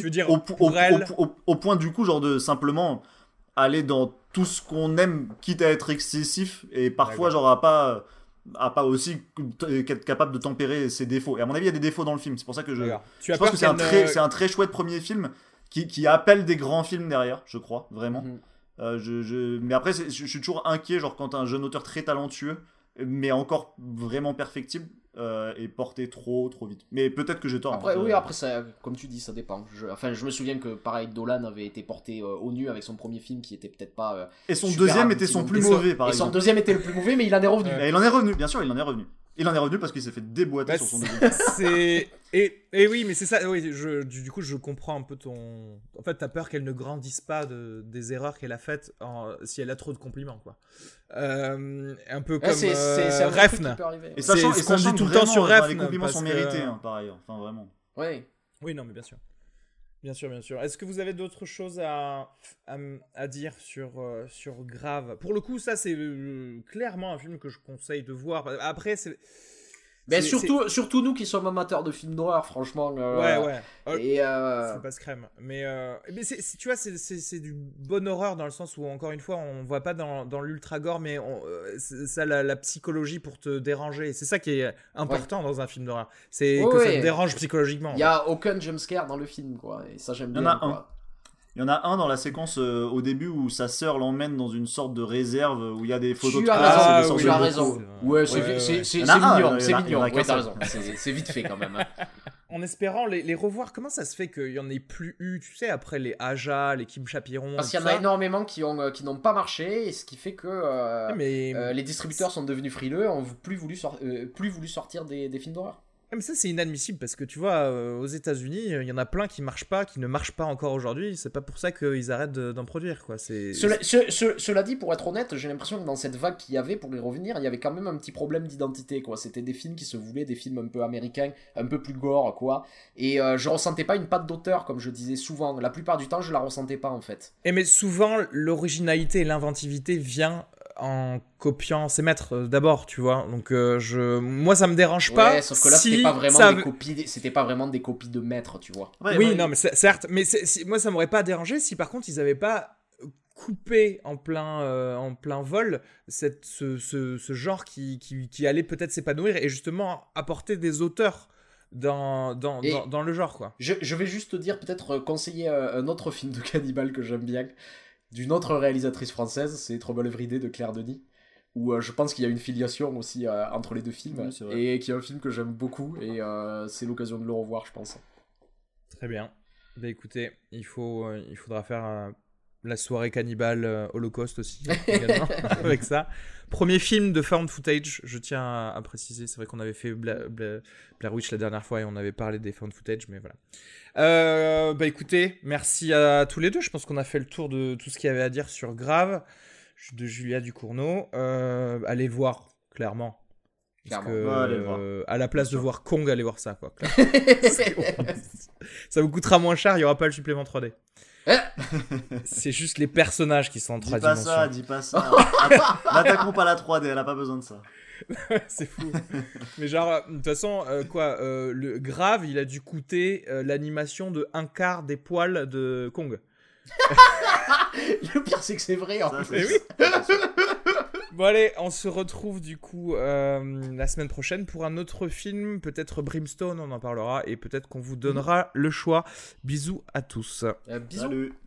au point du coup genre de simplement aller dans tout ce qu'on aime, quitte à être excessif, et parfois genre à pas aussi être capable de tempérer ses défauts. Et à mon avis il y a des défauts dans le film, c'est pour ça que je pense que c'est un très chouette premier film qui appelle des grands films derrière, je crois, vraiment. Mais après je suis toujours inquiet genre quand un jeune auteur très talentueux mais encore vraiment perfectible et porté trop vite. Mais peut-être que j'ai tort. Après ça, comme tu dis, ça dépend. Je me souviens que pareil, Dolan avait été porté au nu avec son premier film qui était peut-être pas. Et son deuxième était son plus mauvais, par exemple. Et son deuxième était le plus mauvais, mais il en est revenu. Et il en est revenu, bien sûr, il en est revenu. Il en est revenu parce qu'il s'est fait déboîter sur son deuxième. Et oui, mais c'est ça. Oui, du coup, je comprends un peu ton. En fait, t'as peur qu'elle ne grandisse pas des erreurs qu'elle a faites si elle a trop de compliments, quoi. Un peu comme Refn. Et ça change, qu'on dit tout le temps sur Refn. Les compliments sont mérités, par ailleurs. Enfin, vraiment. Oui, non, mais bien sûr. Bien sûr. Est-ce que vous avez d'autres choses à dire sur Grave ? Pour le coup, ça, c'est clairement un film que je conseille de voir. Après, surtout nous qui sommes amateurs de films d'horreur, franchement. Ouais. Et c'est pas ce crème. Mais tu vois, c'est du bon horreur dans le sens où, encore une fois, on voit pas dans l'ultra gore, mais ça la psychologie pour te déranger. C'est ça qui est important dans un film d'horreur. C'est que ça te dérange psychologiquement. Il y a aucun jumpscare dans le film, quoi. Et ça, j'aime bien. Il y en a un dans la séquence au début où sa sœur l'emmène dans une sorte de réserve où il y a des photos tu as raison. Ouais, c'est mignon. C'est mignon. Ouais, t'as raison. C'est vite fait quand même. En espérant les revoir, comment ça se fait qu'il y en ait plus eu, tu sais, après les Aja, les Kim Chapiron. Parce qu'il y en a énormément qui n'ont pas marché, et ce qui fait que les distributeurs sont devenus frileux, n'ont plus voulu sortir des films d'horreur. Mais ça c'est inadmissible parce que tu vois aux États-Unis il y en a plein qui ne marchent pas encore aujourd'hui. C'est pas pour ça qu'ils arrêtent d'en produire, quoi. Cela dit, pour être honnête, j'ai l'impression que dans cette vague qu'il y avait, pour y revenir, il y avait quand même un petit problème d'identité, quoi. C'était des films qui se voulaient des films un peu américains, un peu plus gore, quoi. Et je ressentais pas une patte d'auteur, comme je disais souvent. La plupart du temps je la ressentais pas, en fait. Mais souvent l'originalité et l'inventivité vient en copiant ses maîtres d'abord, tu vois. Donc moi ça me dérange pas. Sauf que là c'était pas vraiment des copies, c'était pas vraiment des copies de maîtres, tu vois. Non mais certes, mais moi ça m'aurait pas dérangé si par contre ils avaient pas coupé en plein vol ce genre qui allait peut-être s'épanouir et justement apporter des auteurs dans le genre, quoi. Je vais juste te dire, peut-être conseiller un autre film de cannibale que j'aime bien, d'une autre réalisatrice française, c'est Trouble Every Day de Claire Denis, où je pense qu'il y a une filiation aussi entre les deux films, et qui est un film que j'aime beaucoup, et c'est l'occasion de le revoir, je pense. Très bien. Bah écoutez, il faudra faire la soirée cannibale Holocauste aussi, également, avec ça. Premier film de found footage, je tiens à préciser, c'est vrai qu'on avait fait Blair Witch la dernière fois et on avait parlé des found footage, mais voilà. Bah écoutez, merci à tous les deux, je pense qu'on a fait le tour de tout ce qu'il y avait à dire sur Grave, de Julia Ducournau. Allez voir, clairement. Parce que, à la place de voir Kong, allez voir ça, quoi. Ça vous coûtera moins cher, il n'y aura pas le supplément 3D. C'est juste les personnages qui sont en 3 dimensions. Dis pas ça. N'attaquons pas la 3D, elle a pas besoin de ça. C'est fou. Mais genre, de toute façon, le Grave, il a dû coûter l'animation de un quart des poils de Kong. Le pire, c'est que c'est vrai. En Ça, plus. Bon allez, on se retrouve du coup la semaine prochaine pour un autre film, peut-être Brimstone, on en parlera, et peut-être qu'on vous donnera le choix. Bisous à tous. Bisous. Salut.